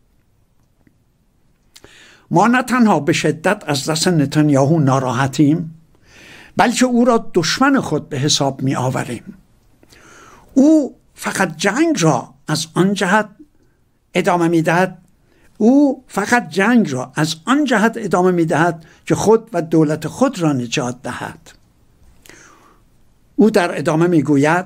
ما نه تنها به شدت از دست نتانیاهو ناراحتیم، بلکه او را دشمن خود به حساب می آوریم. او فقط جنگ را از آن جهت ادامه می دهد او فقط جنگ را از آن جهت ادامه می دهد که خود و دولت خود را نجات دهد. او در ادامه می گوید،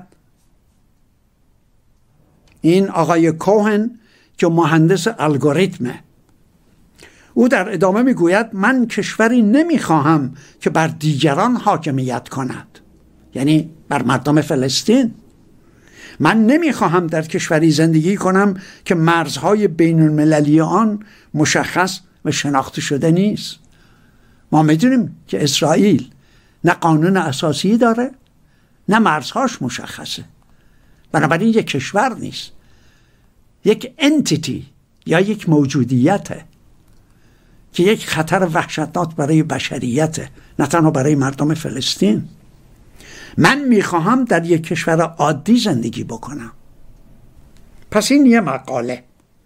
این آقای کوهن که مهندس الگوریتمه، او در ادامه می گوید من کشوری نمی خواهم که بر دیگران حاکمیت کند، یعنی بر مردم فلسطین. من نمی خواهم در کشوری زندگی کنم که مرزهای بین المللی آن مشخص و شناخته شده نیست. ما می دونیم که اسرائیل نه قانون اساسی داره نه مرزهاش مشخصه. بنابراین یک کشور نیست، یک انتیتی یا یک موجودیته که یک خطر وحشتناک برای بشریته، نه تنها برای مردم فلسطین. من میخواهم در یک کشور عادی زندگی بکنم. پس این یه مقاله.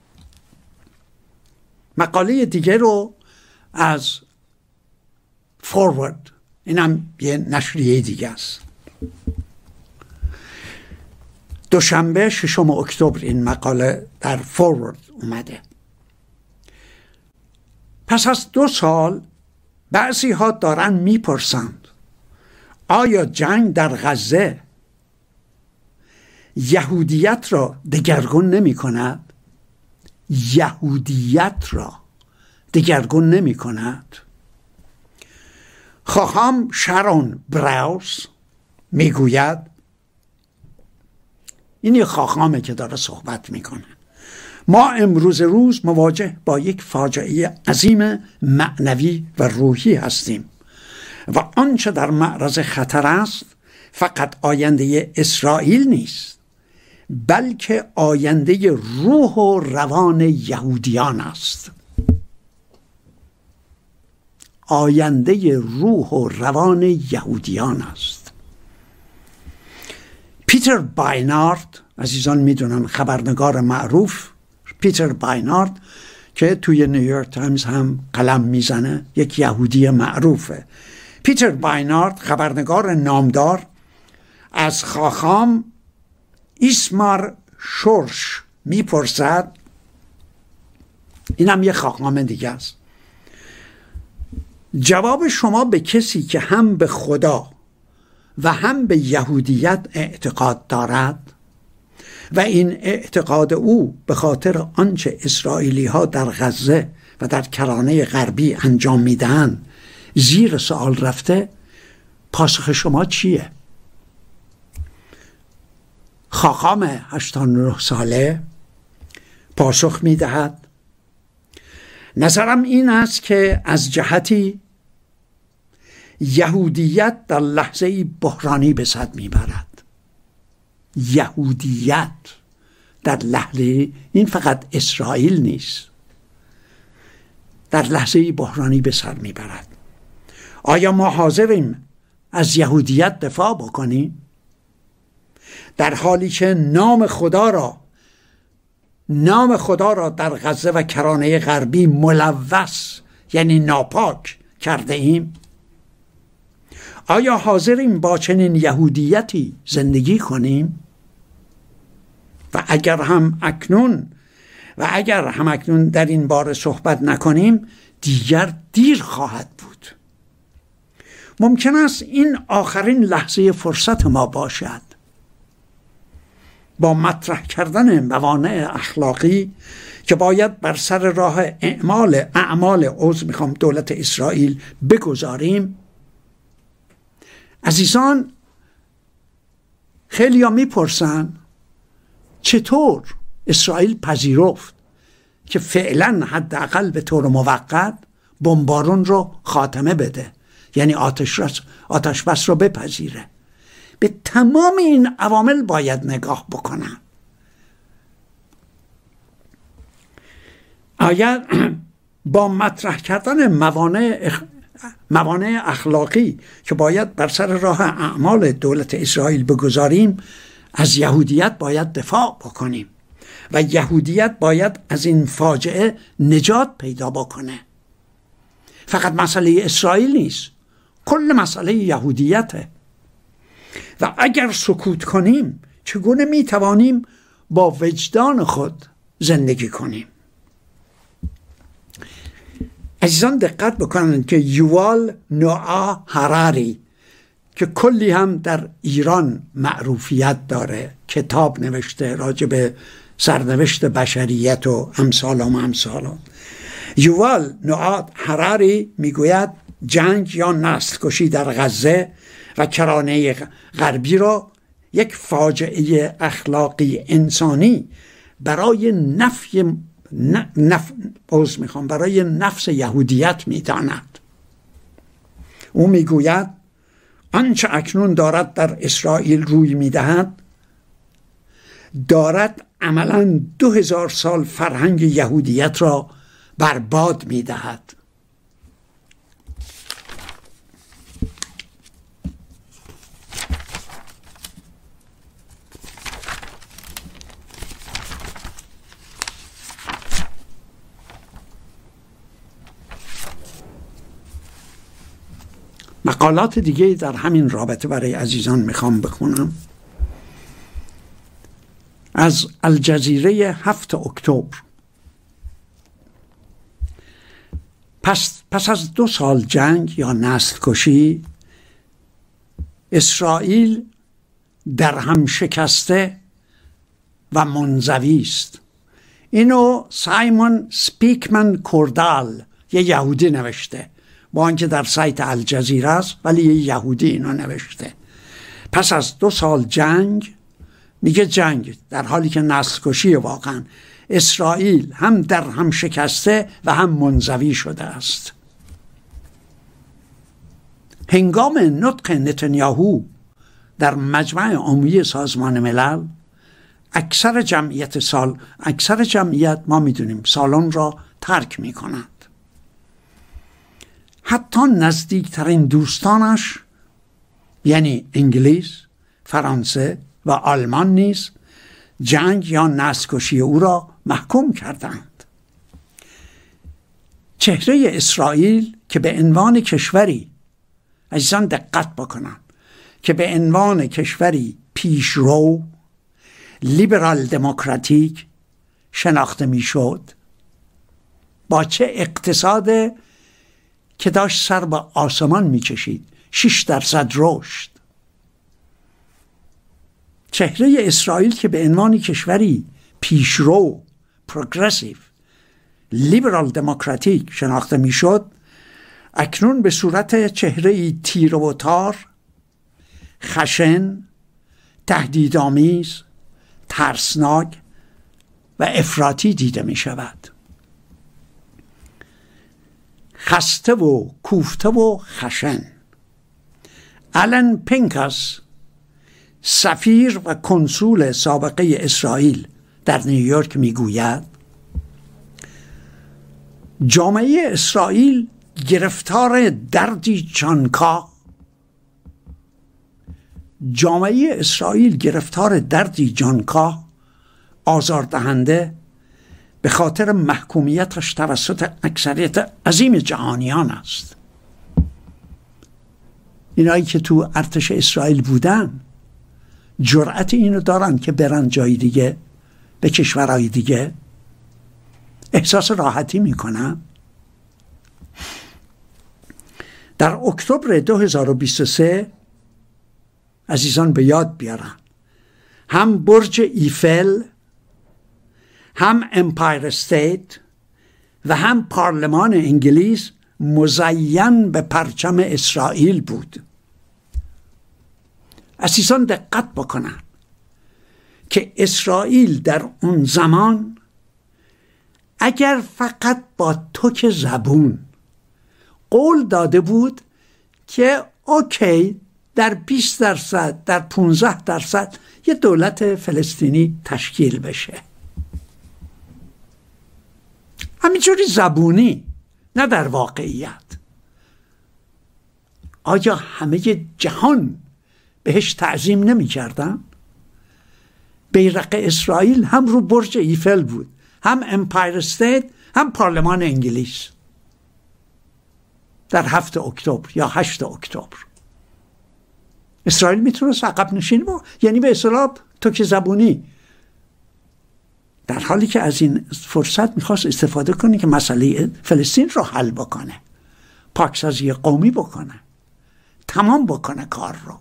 مقاله دیگه رو از فورورد، اینم یه نشریه دیگه است. دوشنبه ششم اکتبر این مقاله در فورورد اومده. پس از دو سال بعضی ها دارن میپرسند آیا جنگ در غزه یهودیت را دگرگون نمی کند؟ یهودیت را دگرگون نمی کند؟ خواهم شارون براوس میگوید، این یه خاخامه که داره صحبت میکنه، ما امروز روز مواجه با یک فاجعه عظیم معنوی و روحی هستیم و آنچه در معرض خطر است فقط آینده اسرائیل نیست، بلکه آینده روح و روان یهودیان است. آینده روح و روان یهودیان است. پیتر باینارد، عزیزان میدونن خبرنگار معروف پیتر باینارد که توی نیویورک تایمز هم قلم میزنه، یک یهودی معروفه. پیتر باینارد خبرنگار نامدار از خاخام ایسمار شورش میپرسد، اینم یه خاخام دیگه است، جواب شما به کسی که هم به خدا و هم به یهودیت اعتقاد دارد و این اعتقاد او به خاطر آنچه اسرائیلی ها در غزه و در کرانه غربی انجام میدن زیر سوال رفته، پاسخ شما چیه؟ خاخام هشتاد و نه ساله پاسخ میدهد نظرم این است که از جهتی یهودیت در لحظه بحرانی به سر میبرد. یهودیت در لحظه، این فقط اسرائیل نیست، در لحظه بحرانی به سر میبرد. آیا ما حاضریم از یهودیت دفاع بکنیم در حالی که نام خدا را نام خدا را در غزه و کرانه غربی ملوث یعنی ناپاک کرده ایم؟ آیا حاضریم با چنین یهودیتی زندگی کنیم؟ و اگر هم اکنون و اگر هم اکنون در این باره صحبت نکنیم دیگر دیر خواهد بود. ممکن است این آخرین لحظه فرصت ما باشد. با مطرح کردن موانع اخلاقی که باید بر سر راه اعمال اعمال عضو میخوام دولت اسرائیل بگذاریم، عزیزان خیلی ها میپرسن چطور اسرائیل پذیرفت که فعلا حداقل به طور موقت بمبارون رو خاتمه بده، یعنی آتش آتش بس رو بپذیره. به تمام این عوامل باید نگاه بکنن. آیا با مطرح کردن موانع اخ... موانع اخلاقی که باید بر سر راه اعمال دولت اسرائیل بگذاریم، از یهودیت باید دفاع بکنیم و یهودیت باید از این فاجعه نجات پیدا بکنه. فقط مسئله اسرائیل نیست، کل مسئله یهودیته. و اگر سکوت کنیم چگونه میتوانیم با وجدان خود زندگی کنیم؟ عزیزان دقت بکنند که یووال نوآ هراری که کلی هم در ایران معروفیت داره، کتاب نوشته راجع به سرنوشت بشریت و امثال و امثال. یووال نوآ هراری میگوید جنگ یا نسل کشی در غزه و کرانه غربی را یک فاجعه اخلاقی انسانی برای نفی نف... باز میخوام برای نفس یهودیت میداند. او میگوید آنچه اکنون دارد در اسرائیل روی میدهد دارد عملاً دو هزار سال فرهنگ یهودیت را برباد میدهد. مقالات دیگه در همین رابطه برای عزیزان میخوام بخونم. از الجزیره هفت اکتبر. پس, پس از دو سال جنگ یا نسل کشی، اسرائیل در هم شکسته و منزوی است. اینو سایمون سپیکمن کوردال یه یهودی نوشته، با آنکه در سایت الجزیره است ولی یه یهودی اینو نوشته. پس از دو سال جنگ، میگه جنگ در حالی که نسل کشی، واقعا اسرائیل هم در هم شکسته و هم منزوی شده است. هنگام نطق نتانیاهو در مجمع عمومی سازمان ملل اکثر جمعیت سال اکثر جمعیت ما میدونیم سالن را ترک میکنند. حتی نزدیکترین دوستانش یعنی انگلیس، فرانسه و آلمان نیز جنگ یا نسل‌کشی او را محکوم کردند. چهره اسرائیل که به عنوان کشوری، عزیزان دقت بکنند، که به عنوان کشوری پیشرو لیبرال دموکراتیک شناخته میشد، با چه اقتصاد که داشت سر به آسمان میکشید، شش درصد رشد. چهره اسرائیل که به عنوان کشوری پیشرو پروگرسیو لیبرال دموکراتیک شناخته میشد، اکنون به صورت چهره تیره و تار، خشن، تهدیدآمیز، ترسناک و افراطی دیده می شود. خسته و کوفته و خشن. آلن پینکاس، سفیر و کنسول سابقه اسرائیل در نیویورک میگوید جامعه اسرائیل گرفتار دردی جانکاه جامعه اسرائیل گرفتار دردی جانکاه آزاردهنده به خاطر محکومیتش توسط اکثریت عظیم جهانیان است. اینایی که تو ارتش اسرائیل بودن جرأت اینو دارن که برن جای دیگه، به کشورهای دیگه، احساس راحتی میکنن. در اکتبر دو هزار و بیست و سه عزیزان به یاد بیارن هم برج ایفل، هم امپایر استیت و هم پارلمان انگلیس مزین به پرچم اسرائیل بود. عزیزان دقت بکنن که اسرائیل در اون زمان اگر فقط با تک زبون قول داده بود که اوکی در بیست درصد در پانزده درصد یه دولت فلسطینی تشکیل بشه، همینجوری زبونی، نه در واقعیت، آیا همه جهان بهش تعظیم نمی کردن؟ بیرق اسرائیل هم رو برج ایفل بود، هم امپایر استیت، هم پارلمان انگلیس در هفت اکتبر یا هشت اکتبر. اسرائیل میتونست عقب نشین بود، یعنی به اصطلاح تک زبونی، در حالی که از این فرصت میخواست استفاده کنه که مسئله فلسطین رو حل بکنه، پاکسازی قومی بکنه، تمام بکنه کار رو.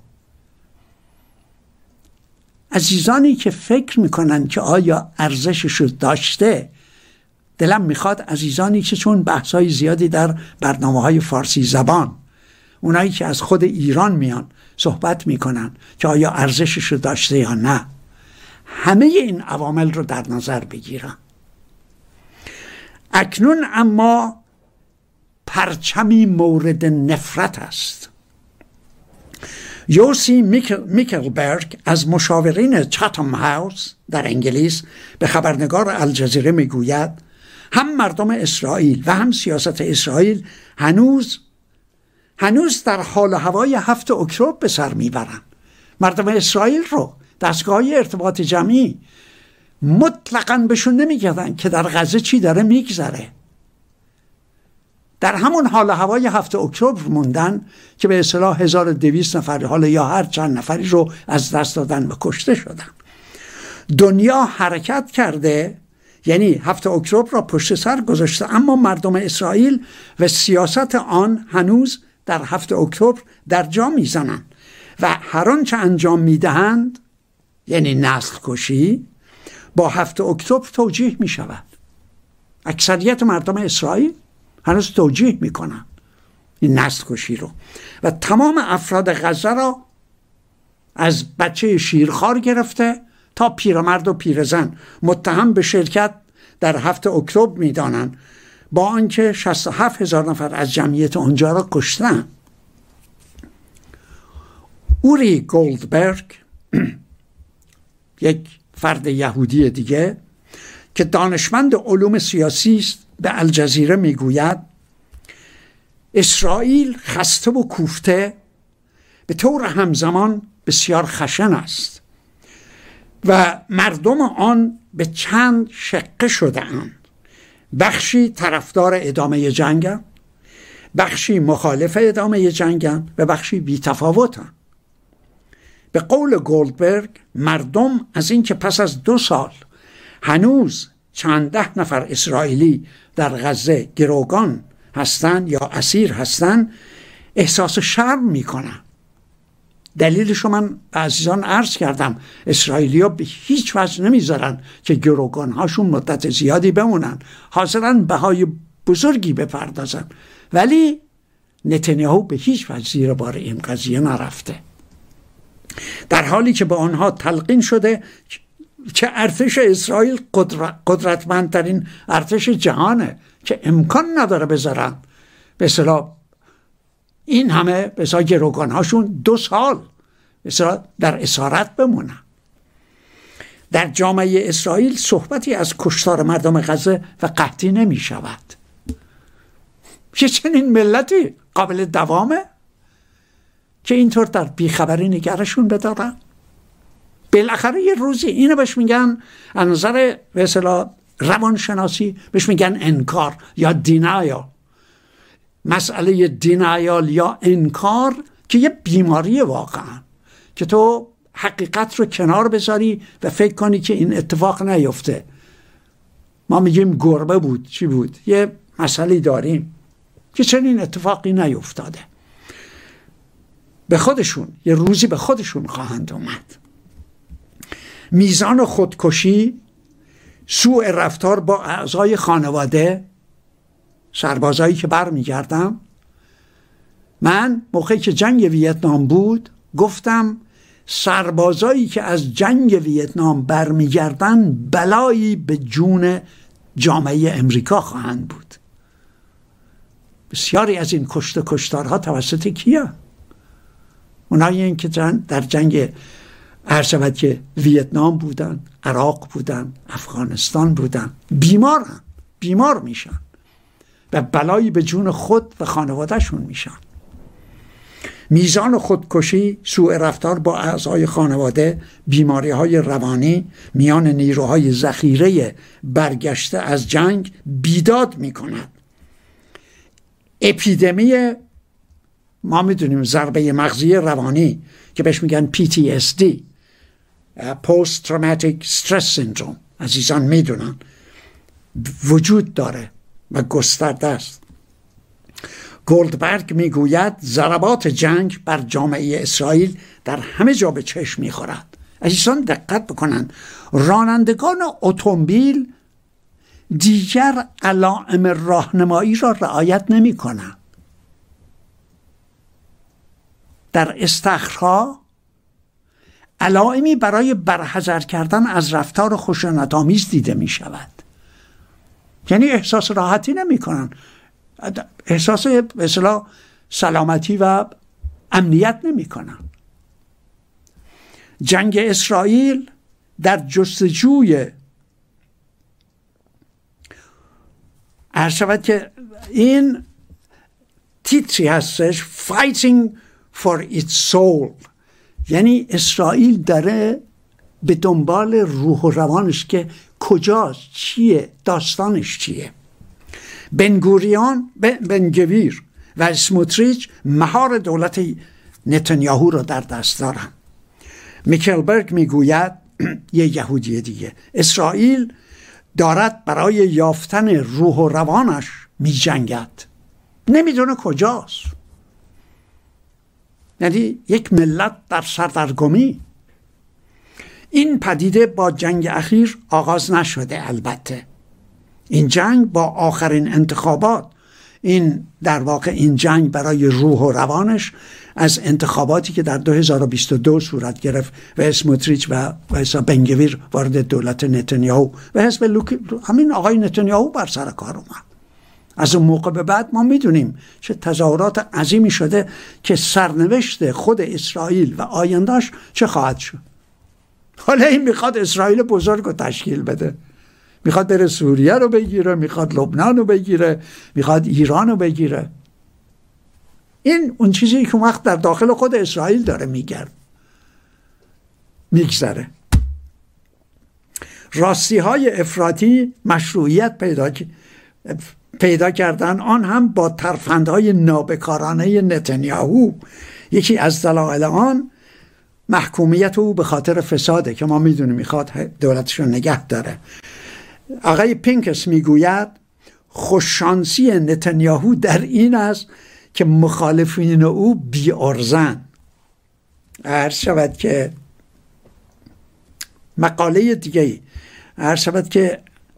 عزیزانی که فکر میکنن که آیا ارزششو داشته، دلم میخواد عزیزانی که چون بحثای زیادی در برنامه‌های فارسی زبان، اونایی که از خود ایران میان صحبت میکنن که آیا ارزششو داشته یا نه، همه این عوامل رو در نظر بگیرن. اکنون اما پرچمی مورد نفرت است. یوسی میکلبرگ از مشاورین چاتام هاوس در انگلیس به خبرنگار الجزیره میگوید هم مردم اسرائیل و هم سیاست اسرائیل هنوز هنوز در حال و هوای هفت اکتبر به سر میبرن. مردم اسرائیل رو دستگاه ارتباط جمعی مطلقاً بهشون نمیگردن که در غزه چی داره میگذره. در همون حال و هوای هفت اکتبر موندن که به اصطلاح هزار و دویست نفر حالا یا هر چند نفری رو از دست دادن و کشته شدن. دنیا حرکت کرده، یعنی هفت اکتبر را پشت سر گذاشته، اما مردم اسرائیل و سیاست آن هنوز در هفت اکتبر در جا میزنند و هر آنچه انجام میدهند، یعنی نسل کشی، با هفت اکتبر توجیه می شود. اکثریت مردم اسرائیل هنوز توجیه می کنند این نسل کشی رو و تمام افراد غزه را از بچه شیرخوار گرفته تا پیرمرد و پیرزن متهم به شرکت در هفت اکتبر می دانند، با آنکه شصت و هفت هزار نفر از جمعیت اونجا را کشتن. اوری گولدبرگ یک فرد یهودی دیگه که دانشمند علوم سیاسی است به الجزیره میگوید اسرائیل خسته و کوفته به طور همزمان بسیار خشن است و مردم آن به چند شقه شده اند. بخشی طرفدار ادامه جنگند، بخشی مخالف ادامه جنگند و بخشی بی‌تفاوتند. به قول گولدبرگ مردم از اینکه پس از دو سال هنوز چند ده نفر اسرائیلی در غزه گروگان هستند یا اسیر هستند احساس شرم میکنن. دلیلشو من عزیزان عرض کردم، اسرائیلیا به هیچ وجه نمیذارن که گروگان هاشون مدت زیادی بمونن، حاضرن بهای بزرگی بپردازن، ولی نتانیاهو به هیچ وجه زیر بار این قضیه نرفته، در حالی که به آنها تلقین شده که ارتش اسرائیل قدرتمندترین ارتش جهانه که امکان نداره بذارن به اصطلاح این همه به اصطلاح گروگان هاشون دو سال به اصطلاح در اسارت بمونن. در جامعه اسرائیل صحبتی از کشتار مردم غزه و قحطی نمی شود. چه چنین ملتی قابل دوامه که اینطور در بیخبری نگرشون بدارن؟ بالاخره یه روزی اینو بهش میگن از نظر به اصطلاح روانشناسی بهش میگن انکار یا دینایال. مسئله دینایال یا انکار که یه بیماری واقعا که تو حقیقت رو کنار بذاری و فکر کنی که این اتفاق نیفته. ما میگیم گربه بود، چی بود؟ یه مسئله داریم که چنین اتفاقی نیفتاده. به خودشون یه روزی به خودشون خواهند اومد. میزان خودکشی، سوء رفتار با اعضای خانواده، سربازایی که بر میگردم. من موقعی که جنگ ویتنام بود گفتم سربازایی که از جنگ ویتنام بر میگردن بلایی به جون جامعه امریکا خواهند بود. بسیاری از این کشته کشتارها توسط کیه؟ اونایی این که در جنگ عرض که ویتنام بودن، عراق بودن، افغانستان بودن، بیمارن، بیمار میشن و بلایی به جون خود و خانوادهشون میشن. میزان خودکشی، سوء رفتار با اعضای خانواده، بیماری های روانی میان نیروهای ذخیره برگشته از جنگ بیداد میکند. اپیدمی ما میدونیم ضربه مغزی روانی که بهش میگن پی تی اس دی Post Traumatic Stress Syndrome، عزیزان میدونن وجود داره و گسترده است. گولدبرگ میگوید ضربات جنگ بر جامعه اسرائیل در همه جا به چشم میخورد. عزیزان دقت بکنن، رانندگان اتومبیل دیگر علائم راهنمایی را رعایت نمی کنند. در استخرها علائمی برای برحذر کردن از رفتار خشونت‌آمیز دیده می شود. یعنی احساس راحتی نمی کنن، احساس به اصطلاح سلامتی و امنیت نمی کنن. جنگ اسرائیل در جستجوی عرض شود که این تیتری هستش Fighting for its soul، یعنی اسرائیل داره به دنبال روح و روانش که کجاست، چیه، داستانش چیه. بنگوریان، بنگویر و اسموتریچ مهار دولت نتانیاهو را در دست دارن. میکلبرگ میگوید یه یهودی دیگه اسرائیل دارد برای یافتن روح و روانش میجنگد، نمیدونه کجاست. یعنی یک ملت در سردرگمی. این پدیده با جنگ اخیر آغاز نشده. البته این جنگ با آخرین انتخابات، این در واقع این جنگ برای روح و روانش از انتخاباتی که در دو هزار و بیست و دو صورت گرفت و اسموتریچ و حساب بنگویر وارد دولت نتانیاهو و حزب لوک همین آقای نتانیاهو بر سر کار اومد. از اون موقع به بعد ما میدونیم چه تظاهرات عظیمی شده که سرنوشت خود اسرائیل و آیندهش چه خواهد شد. حالا این میخواد اسرائیل بزرگ رو تشکیل بده، میخواد بره سوریه رو بگیره، میخواد لبنان رو بگیره، میخواد ایران رو بگیره. این اون چیزی که وقت در داخل خود اسرائیل داره میگرد میگذره. راستی های افراطی مشروعیت پیدا پیدا کردن، آن هم با ترفندهای نابکارانه نتانیاهو. یکی از دلایل آن محکومیت او به خاطر فساده که ما میدونیم میخواد دولتش رو نگه داره. آقای پینکس میگوید خوششانسی نتانیاهو در این است که مخالفین او بی‌ارزن. عرض شود که مقاله دیگه عرض شود که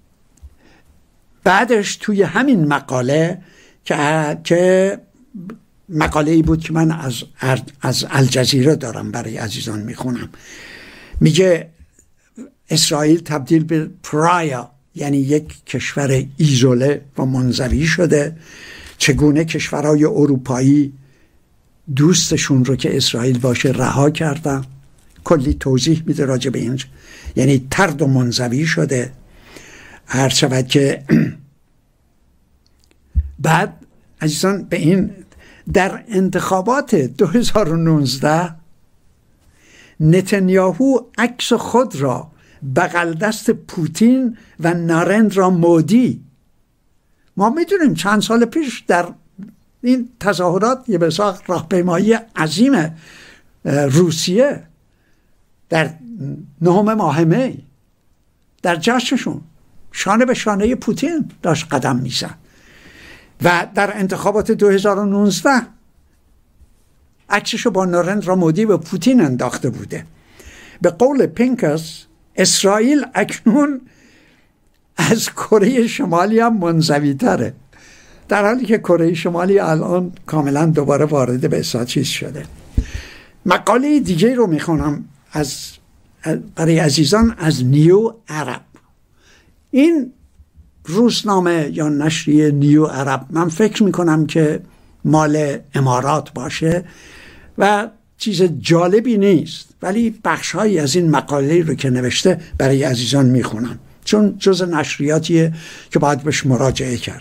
بعدش توی همین مقاله که که مقاله ای بود که من از از الجزیره دارم برای عزیزان میخونم، میگه اسرائیل تبدیل به پرایا، یعنی یک کشور ایزوله و منزوی شده. چگونه کشورهای اروپایی دوستشون رو که اسرائیل باشه رها کردن. کلی توضیح میده راجع به این، یعنی طرد و منزوی شده. هر شود که بعد عزیزان به این در انتخابات دو هزار و نوزده نتانیاهو عکس خود را بغل دست پوتین و نارندرا مودی، ما میدونیم چند سال پیش در این تظاهرات یه بساق راهپیمایی عظیم روسیه در نهم ماه می در جشنشون شانه به شانه پوتین داشت قدم میزد و در انتخابات دو هزار و نوزده عکسشو با نارندرا مودی به پوتین انداخته بوده. به قول پینکس اسرائیل اکنون از کره شمالی هم منزوی تره، در حالی که کره شمالی الان کاملا دوباره وارد به اصلا چیز شده. مقاله دیگه رو میخونم از برای عزیزان از نیو عرب. این روزنامه یا نشریه نیو عرب من فکر میکنم که مال امارات باشه و چیز جالبی نیست، ولی بخشهایی از این مقاله رو که نوشته برای عزیزان میخونم چون جز نشریاتیه که باید بهش مراجعه کرد.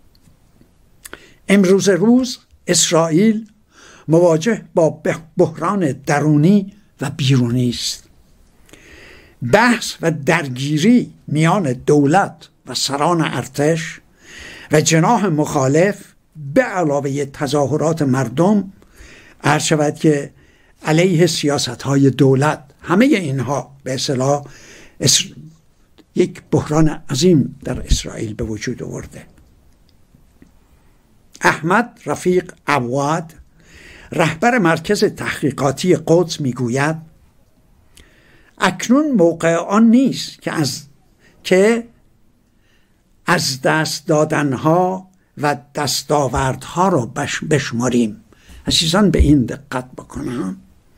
امروز روز اسرائیل مواجه با بحران درونی و بیرونی است. بحث و درگیری میان دولت و سران ارتش و جناح مخالف به علاوه تظاهرات مردم عرض شود که علیه سیاست‌های دولت، همه اینها به اصطلاح اسر... یک بحران عظیم در اسرائیل به وجود آورده. احمد رفیق عواد رهبر مرکز تحقیقاتی قدس میگوید اکنون موقع آن نیست که از که از دست دادنها و دستاوردها را بش بشماریم. عزیزان به این دقت بکنم،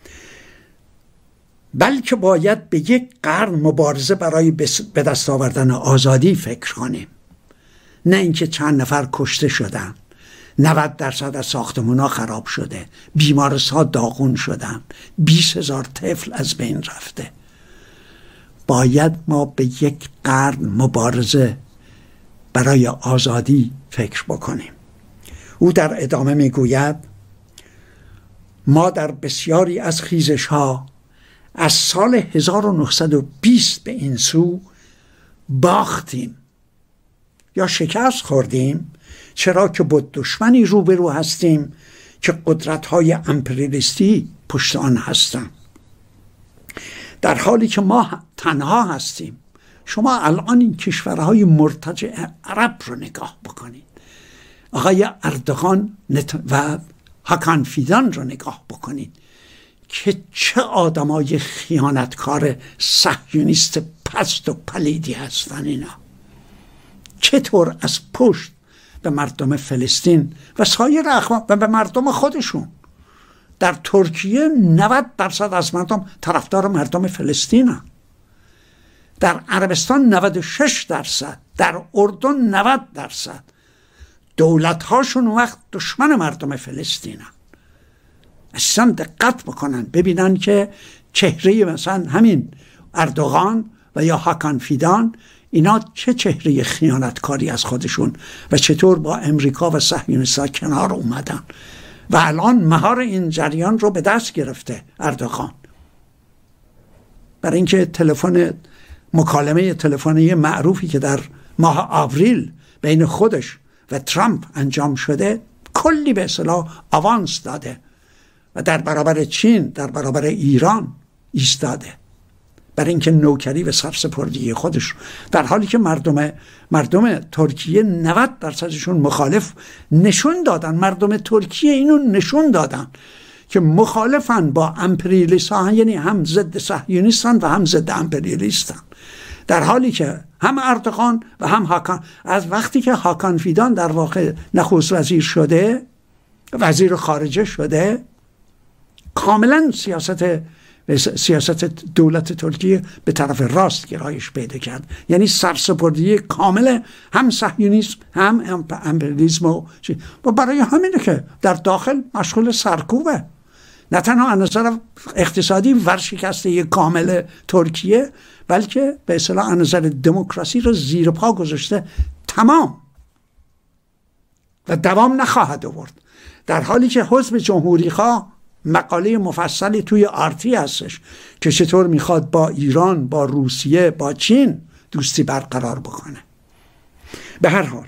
بلکه باید به یک قرن مبارزه برای به دست آوردن آزادی فکر کنیم، نه اینکه چند نفر کشته شدن، نود درصد از ساختمان‌ها خراب شده، بیمارستان داغون شدن، بیست هزار طفل از بین رفته. باید ما به یک قرن مبارزه برای آزادی فکر بکنیم. او در ادامه میگوید ما در بسیاری از خیزش‌ها از سال هزار و نهصد و بیست به این سو باختیم یا شکست خوردیم، چرا که با دشمنی روبرو هستیم که قدرت‌های امپریالیستی پشت آن هستند، در حالی که ما تنها هستیم. شما الان این کشورهای مرتجع عرب رو نگاه بکنید، آقای اردوغان و حکان فیدان رو نگاه بکنید که چه آدمای خیانتکار صهیونیست پست و پلیدی هستن اینا. چطور از پشت به مردم فلسطین و سایر اقوام و به مردم خودشون، در ترکیه نود درصد از مردم طرفدار مردم فلسطین هستند، در عربستان نود و شش درصد، در اردن نود درصد، دولت هاشون وقت دشمن مردم فلسطینن. اصلا دقت بکنن ببینن که چهره مثلا همین اردوغان و یا هاکان فیدان، اینا چه چهره خیانتکاری از خودشون و چطور با امریکا و صهیونیست‌ها کنار اومدن و الان مهار این جریان رو به دست گرفته اردوغان. برای اینکه تلفن مکالمه تلفنی معروفی که در ماه آوریل بین خودش و ترامپ انجام شده کلی به اصطلاح آوانس داده و در برابر چین، در برابر ایران ایستاده برای اینکه نوکری و سرسپردگی خودش، در حالی که مردم مردم ترکیه نود درصدشون مخالف نشون دادن. مردم ترکیه اینو نشون دادن که مخالفن با امپریالیست ها، یعنی هم ضد صهیونیستن و هم ضد امپریالیستن، در حالی که هم اردوغان و هم هاکان، از وقتی که هاکان فیدان در واقع نخست وزیر شده، وزیر خارجه شده، کاملا سیاست سیاست دولت ترکیه به طرف راست گرایش پیدا کرد، یعنی سرسپردگی کامل هم صهیونیسم هم امپریالیسم و برای همینه که در داخل مشغول سرکوبه، نه تنها از نظر اقتصادی ورشکسته کامل ترکیه، بلکه به اصطلاح از نظر دموکراسی رو زیر پا گذاشته تمام و دوام نخواهد آورد. در حالی که حزب جمهوری خواه مقاله مفصلی توی آرتی هستش که چطور میخواد با ایران، با روسیه، با چین دوستی برقرار بکنه. به هر حال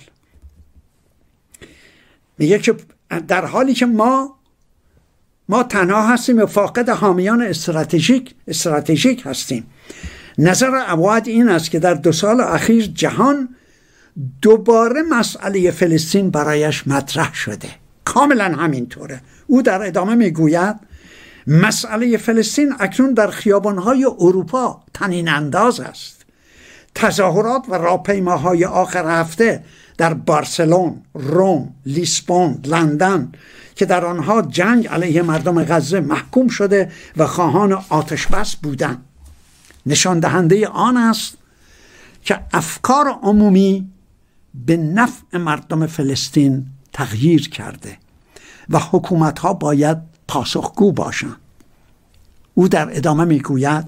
میگه که در حالی که ما ما تنها هستیم و فاقد حامیان استراتژیک استراتژیک هستیم، نظر عواد این است که در دو سال اخیر جهان دوباره مسئله فلسطین برایش مطرح شده. کاملا همینطوره. او در ادامه میگوید مسئله فلسطین اکنون در خیابانهای اروپا طنین انداز است. تظاهرات و راهپیماهای آخر هفته در بارسلون، روم، لیسبون، لندن که در آنها جنگ علیه مردم غزه محکوم شده و خواهان آتش بس بودند، نشان دهنده آن است که افکار عمومی به نفع مردم فلسطین تغییر کرده و حکومت‌ها باید پاسخگو باشند. او در ادامه میگوید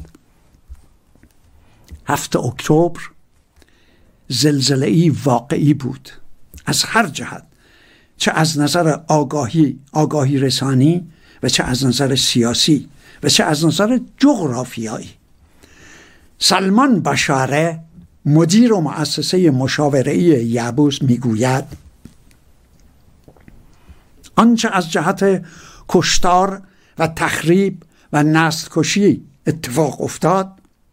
هفت اکتبر زلزله‌ای واقعی بود از هر جهت، چه از نظر آگاهی آگاهی رسانی و چه از نظر سیاسی و چه از نظر جغرافیایی. سلمان بشاره مدیر و مؤسسه مشاوره‌ای یابوس میگوید آنچه از جهت کشتار و تخریب و نسل کشی اتفاق افتاد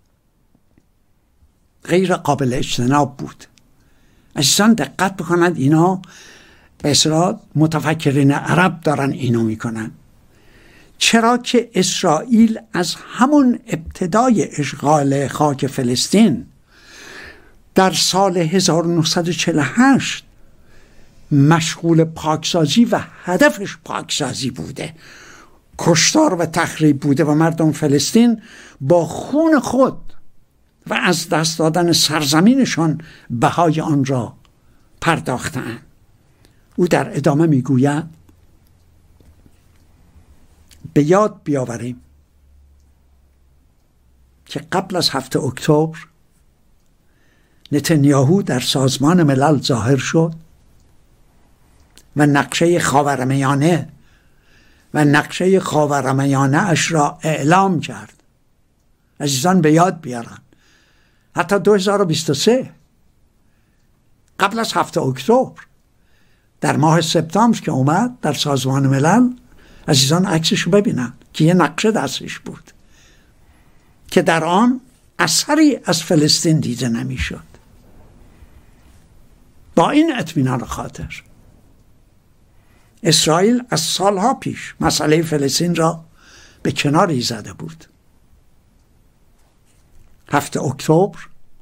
غیر قابل اجتناب بود. عزیزان دقت بکنند، اینا به اصطلاح متفکرین عرب دارن اینو میکنن. چرا که اسرائیل از همون ابتدای اشغال خاک فلسطین در سال هزار و نهصد و چهل و هشت مشغول پاکسازی و هدفش پاکسازی بوده، کشتار و تخریب بوده و مردم فلسطین با خون خود و از دست دادن سرزمینشان بهای آن را پرداختند. او در ادامه میگوید به یاد بیاوریم که قبل از هفت اکتبر نتانیاهو در سازمان ملل ظاهر شد و نقشه خاورمیانه و نقشه خاورمیانه اش را اعلام کرد. عزیزان به یاد بیارن حتی دو هزار و بیست و سه قبل از هفت اکتبر در ماه سپتامبر که اومد در سازمان ملل، عزیزان عکسشو ببینن که یه نقشه دستش بود که در آن اثری از فلسطین دیده نمیشد. با این اطمینان خاطر اسرائیل از سالها پیش مسئله فلسطین را به کناری زده بود. هفت اکتبر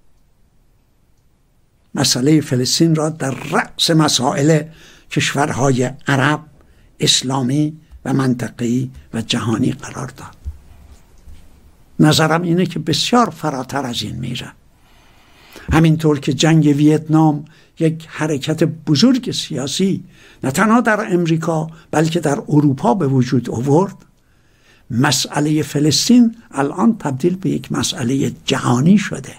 مسئله فلسطین را در رأس مسائل کشورهای عرب، اسلامی و منطقه‌ای و جهانی قرار داد. نظرم اینه که بسیار فراتر از این میره همینطور که جنگ ویتنام یک حرکت بزرگ سیاسی نه تنها در امریکا بلکه در اروپا به وجود آورد، مسئله فلسطین الان تبدیل به یک مسئله جهانی شده.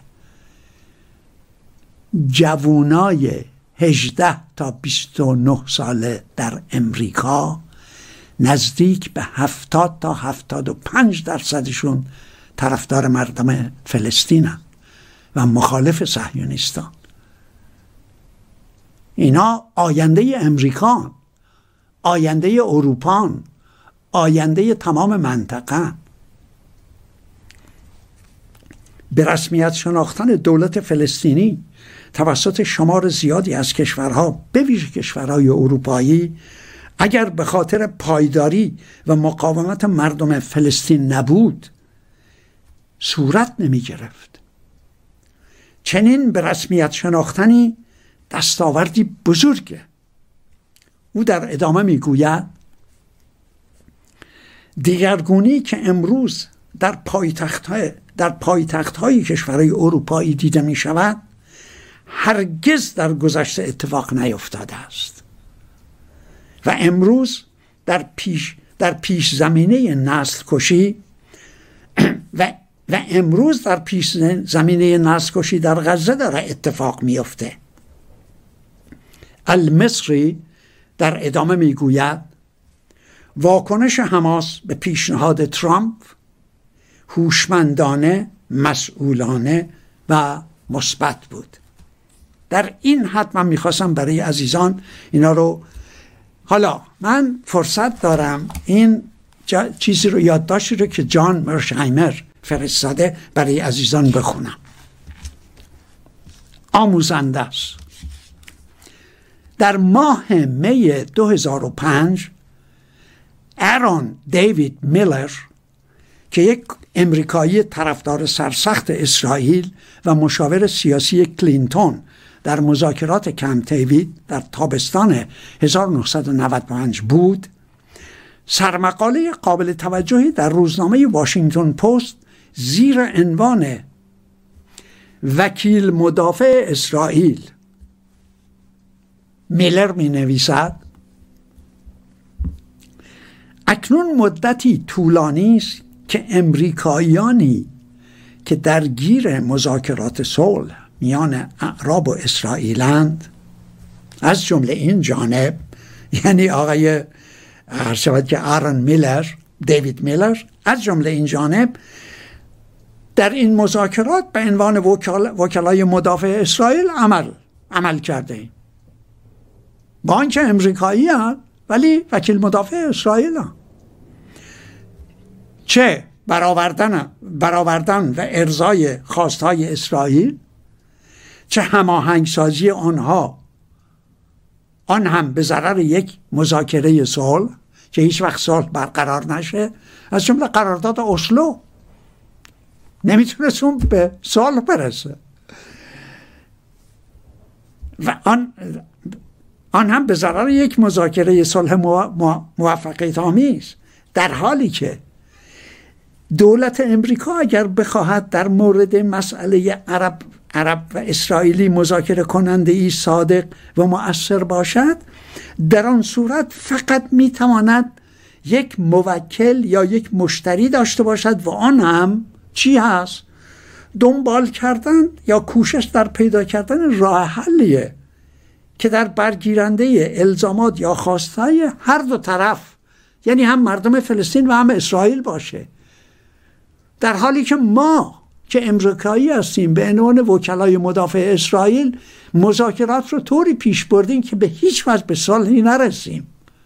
جوانای هجده تا بیست و نه ساله در امریکا نزدیک به هفتاد تا هفتاد و پنج درصدشون طرفدار مردم فلسطینن و مخالف صهیونیستان. اینا آینده امریکان، آینده اروپان، آینده تمام منطقه. به رسمیت شناختن دولت فلسطینی توسط شمار زیادی از کشورها، به ویژه کشورهای اروپایی، اگر به خاطر پایداری و مقاومت مردم فلسطین نبود صورت نمی گرفت. چنین به رسمیت شناختنی دستاوردی بزرگه. او در ادامه می گوید دیگرگونی که امروز در پایتخت‌های در پایتخت‌های کشورهای اروپایی دیده می شود هرگز در گذشته اتفاق نیفتاده است و امروز در پیش در پیش زمینه نسل کشی و و امروز در پیش زمینه نسل کشی در غزه داره اتفاق میفته. المصری در ادامه میگوید واکنش حماس به پیشنهاد ترامپ هوشمندانه، مسئولانه و مثبت بود. در این حد من میخواستم برای عزیزان اینا رو، حالا من فرصت دارم این چیزی رو یادداشتی رو که جان مرشهایمر فرستاده برای عزیزان بخونم. آموزنده است. در ماه می دو هزار و پنج آرون دیوید میلر که یک امریکایی طرفدار سرسخت اسرائیل و مشاور سیاسی کلینتون در مذاکرات کمپ دیوید در تابستان هزار و نهصد و نود و پنج بود، سرمقاله قابل توجهی در روزنامه واشنگتن پست زیر عنوان وکیل مدافع اسرائیل میلر می نویسد اکنون مدتی طولانی است که امریکاییانی که درگیر مذاکرات صلح میان اعراب و اسرائیلند، از جمله این جانب، یعنی آقای هر شود که آرون میلر، دیوید میلر، از جمله این جانب در این مذاکرات به عنوان وکل، وکلای مدافع اسرائیل عمل عمل کرده ایم. با اینکه امریکایی هستند ولی وکیل مدافع اسرائیل هستند. چه برآوردن برآوردن و ارضای خواستهای اسرائیل، چه هماهنگسازی آنها، آن هم به ضرر یک مذاکره صلح که هیچ وقت صلح برقرار نشه، از جمله قرارداد اسلو نمیتونست اون به صلح برسه و آن آن هم به ضرر یک مذاکره صلح موفقیت آمیز، در حالی که دولت امریکا اگر بخواهد در مورد مسئله عرب عرب و اسرائیلی مذاکره کننده ای صادق و مؤثر باشد، در آن صورت فقط میتواند یک موکل یا یک مشتری داشته باشد و آن هم چی هست؟ دنبال کردن یا کوشش در پیدا کردن راه حلیه که در برگیرنده الزامات یا خواستهای هر دو طرف، یعنی هم مردم فلسطین و هم اسرائیل باشه. در حالی که ما که امریکایی هستیم به عنوان وکلای مدافع اسرائیل مذاکرات رو طوری پیش بردیم که به هیچ وجه به صلحی نرسیم.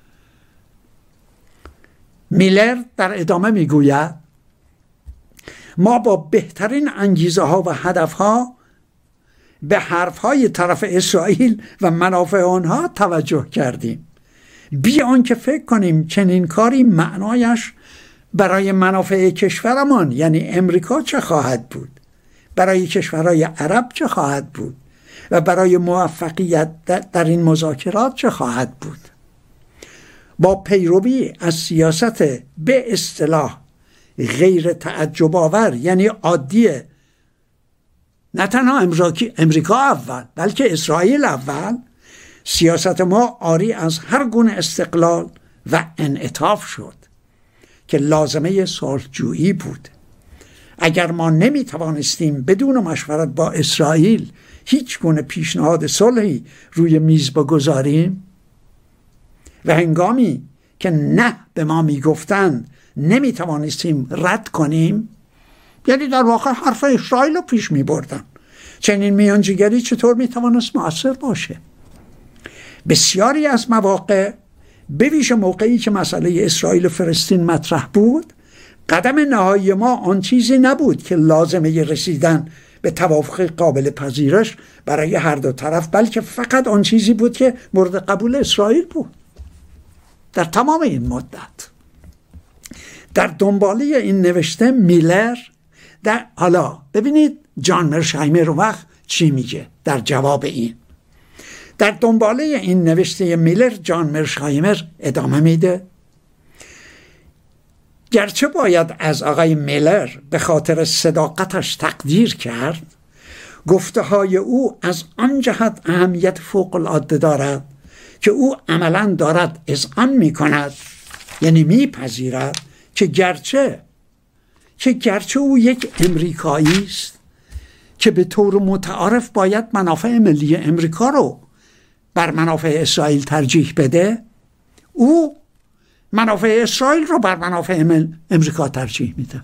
میلر در ادامه میگوید ما با بهترین انگیزه ها و هدف ها به حرف های طرف اسرائیل و منافع آنها توجه کردیم، بی آنکه فکر کنیم چنین کاری معنایش برای منافع کشورمان یعنی امریکا چه خواهد بود، برای کشورهای عرب چه خواهد بود و برای موفقیت در این مذاکرات چه خواهد بود. با پیروی از سیاست به اصطلاح غیر تعجب آور یعنی عادی نه تنها امریکا اول بلکه اسرائیل اول، سیاست ما عاری از هر گونه استقلال و انعطاف شد که لازمه صلح‌جویی بود. اگر ما نمی توانستیم بدون مشورت با اسرائیل هیچ گونه پیشنهاد صلحی روی میز بگذاریم و هنگامی که نه به ما می گفتند نمی توانستیم رد کنیم، یعنی در واقع حرف اسرائیل رو پیش می بردن. چنین میانجیگری چطور می توانست مؤثر باشه؟ بسیاری از مواقع، به ویژه موقعی که مسئله اسرائیل و فلسطین مطرح بود، قدم نهایی ما آن چیزی نبود که لازمه رسیدن به توافق قابل پذیرش برای هر دو طرف، بلکه فقط آن چیزی بود که مورد قبول اسرائیل بود. در تمام این مدت در دنباله این نوشته میلر در حالا ببینید جان مرشایمر وقت چی میگه در جواب این. در دنباله این نوشته میلر جان مرشایمر ادامه میده: گرچه باید از آقای میلر به خاطر صداقتش تقدیر کرد، گفته های او از آن جهت اهمیت فوق العاده دارد که او عملاً دارد اذعان می کند، یعنی میپذیرد که گرچه که گرچه او یک امریکایی است که به طور متعارف باید منافع ملی امریکا رو بر منافع اسرائیل ترجیح بده، او منافع اسرائیل رو بر منافع امریکا ترجیح میده.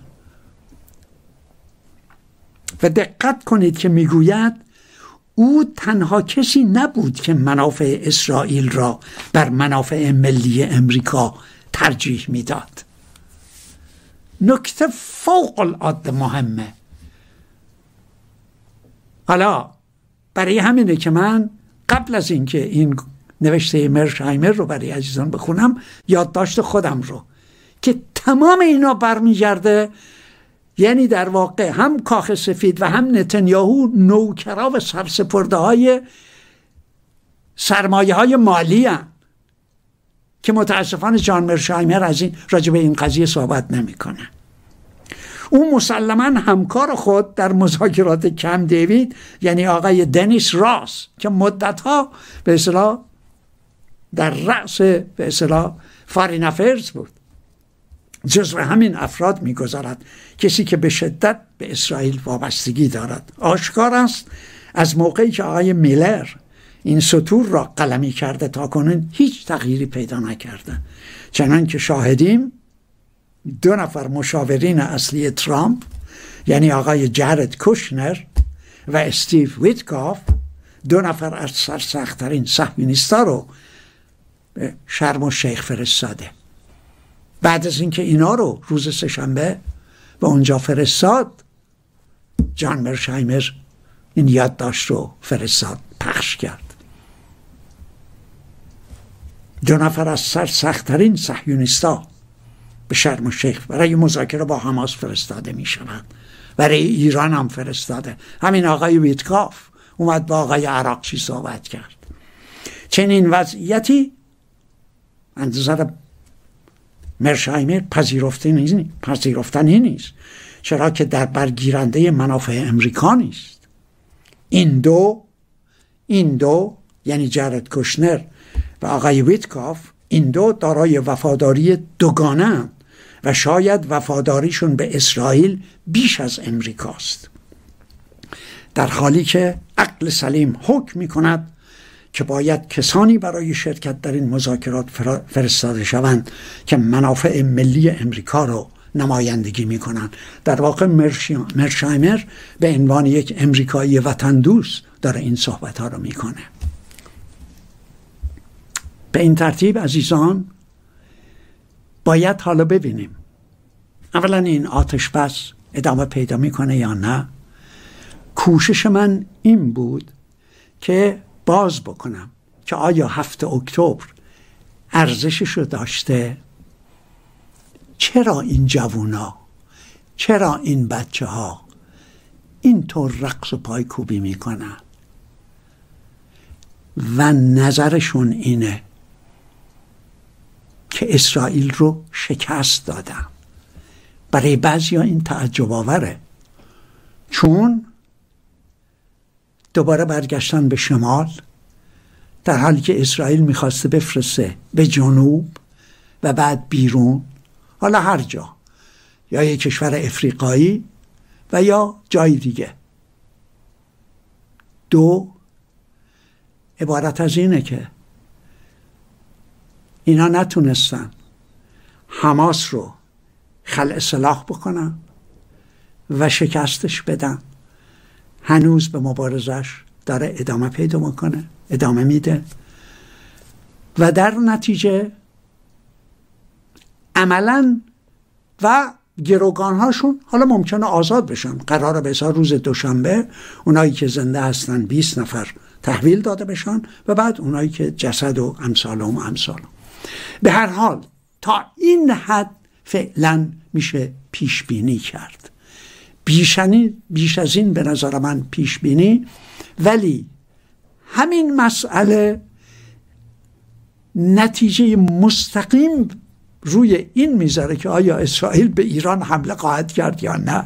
و دقت کنید که میگوید او تنها کسی نبود که منافع اسرائیل را بر منافع ملی امریکا ترجیح میداد. نکته فوق العاده مهمه. حالا برای همینه که من قبل از اینکه این نوشته مرشایمر رو برای عزیزان بخونم، یادداشت خودم رو که تمام اینا برمیگرده، یعنی در واقع هم کاخ سفید و هم نتانیاهو نوکرا و سرسپرده های سرمایه های مالی هستند که متاسفانه جان مرشایمر از این راجع به این قضیه صحبت نمیکنه. او مسلماً همکار خود در مذاکرات کمپ دیوید، یعنی آقای دنیس راس که مدتها به اصطلاح در رأس به اصطلاح فارین افیرز بود، جزو همین افراد میگذارد، کسی که به شدت به اسرائیل وابستگی دارد. آشکار است از موقعی که آقای میلر این سطور را قلمی کرده تا کنون هیچ تغییری پیدا نکرده، چنان که شاهدیم دو نفر مشاورین اصلی ترامپ، یعنی آقای جارد کوشنر و استیو ویتکاف، دو نفر از سرسخت‌ترین صهیونیست‌ها رو به شرم الشیخ فرستاده. بعد از اینکه اینا رو روز سه‌شنبه به اونجا فرستاد، جان مرشایمر این یادداشت رو فرستاد، پخش کرد. دو نفر از سرسخت‌ترین صهیونیست‌ها به شرم الشیخ برای مذاکره با حماس فرستاده می شود. برای ایران هم فرستاده. همین آقای ویتکاف اومد با آقای عراقچی صحبت کرد. چنین وضعیتی از نظر مرشایمر پذیرفتنی نیست، چرا که در برگیرنده منافع امریکا نیست. این دو این دو یعنی جارد کوشنر و آقای ویتکاف، این دو دارای وفاداری دوگانه اند و شاید وفاداریشون به اسرائیل بیش از امریکاست، در حالی که عقل سلیم حکم می کند که باید کسانی برای شرکت در این مذاکرات فرستاده شوند که منافع ملی امریکا رو نمایندگی می کنند. در واقع مرشایمر به عنوان یک امریکایی وطن دوست داره این صحبت ها رو می کنه. به این ترتیب عزیزان باید حالا ببینیم اولا این آتش بس ادامه پیدا میکنه یا نه. کوشش من این بود که باز بکنم که آیا هفت اکتبر ارزشش رو داشته؟ چرا این جوونا، چرا این بچه ها اینطور رقص و پایکوبی میکنن و نظرشون اینه که اسرائیل رو شکست دادن؟ برای بعضی ها این تعجب آوره، چون دوباره برگشتن به شمال، در حالی که اسرائیل میخواسته بفرسته به جنوب و بعد بیرون، حالا هر جا، یا یک کشور افریقایی و یا جای دیگه. دو، عبارت از اینه که اینا نتونستن حماس رو خلع سلاح بکنن و شکستش بدن، هنوز به مبارزش داره ادامه پیدا میکنه، ادامه میده و در نتیجه عملا و گروگانهاشون حالا ممکنه آزاد بشن. قراره به حساب روز دوشنبه اونایی که زنده هستن بیست نفر تحویل داده بشن و بعد اونایی که جسد و امثالهم امثالهم. به هر حال تا این حد فعلا میشه پیش بینی کرد. بیشنی بیش از این به نظر من پیش بینی، ولی همین مسئله نتیجه مستقیم روی این میذاره که آیا اسرائیل به ایران حمله خواهد کرد یا نه.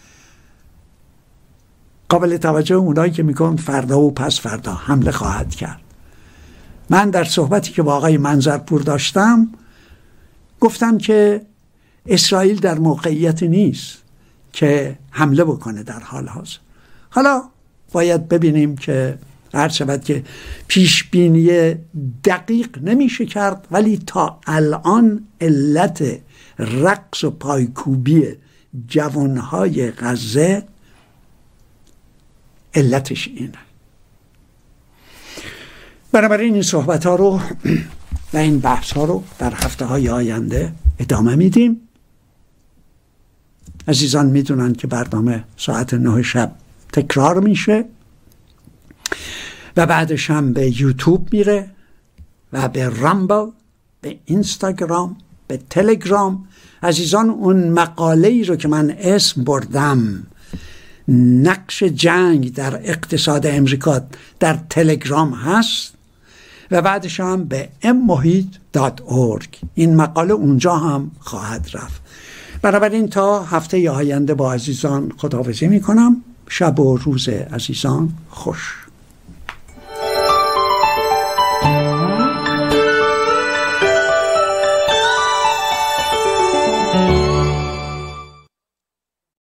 قابل توجه اونایی که میگن فردا و پس فردا حمله خواهد کرد. من در صحبتی که با آقای منظرپور داشتم گفتم که اسرائیل در موقعیت نیست که حمله بکنه در حال حاضر. حالا باید ببینیم که هر شود که پیش بینی دقیق نمیشه کرد، ولی تا الان علت رقص و پایکوبی جوانهای غزه علتش اینه. بنابراین این صحبت ها رو و این بحث ها رو در هفته های آینده ادامه میدیم. عزیزان میدونن که برنامه ساعت نه شب تکرار میشه و بعدش هم به یوتیوب میره و به رامبل، به اینستاگرام، به تلگرام. عزیزان اون مقاله ای رو که من اسم بردم، نقش جنگ در اقتصاد امریکا، در تلگرام هست و بعدش هم به ام محیط دات اورگ این مقاله اونجا هم خواهد رفت. بنابراین تا هفته آینده با عزیزان خداحافظی میکنم. شب و روز عزیزان خوش.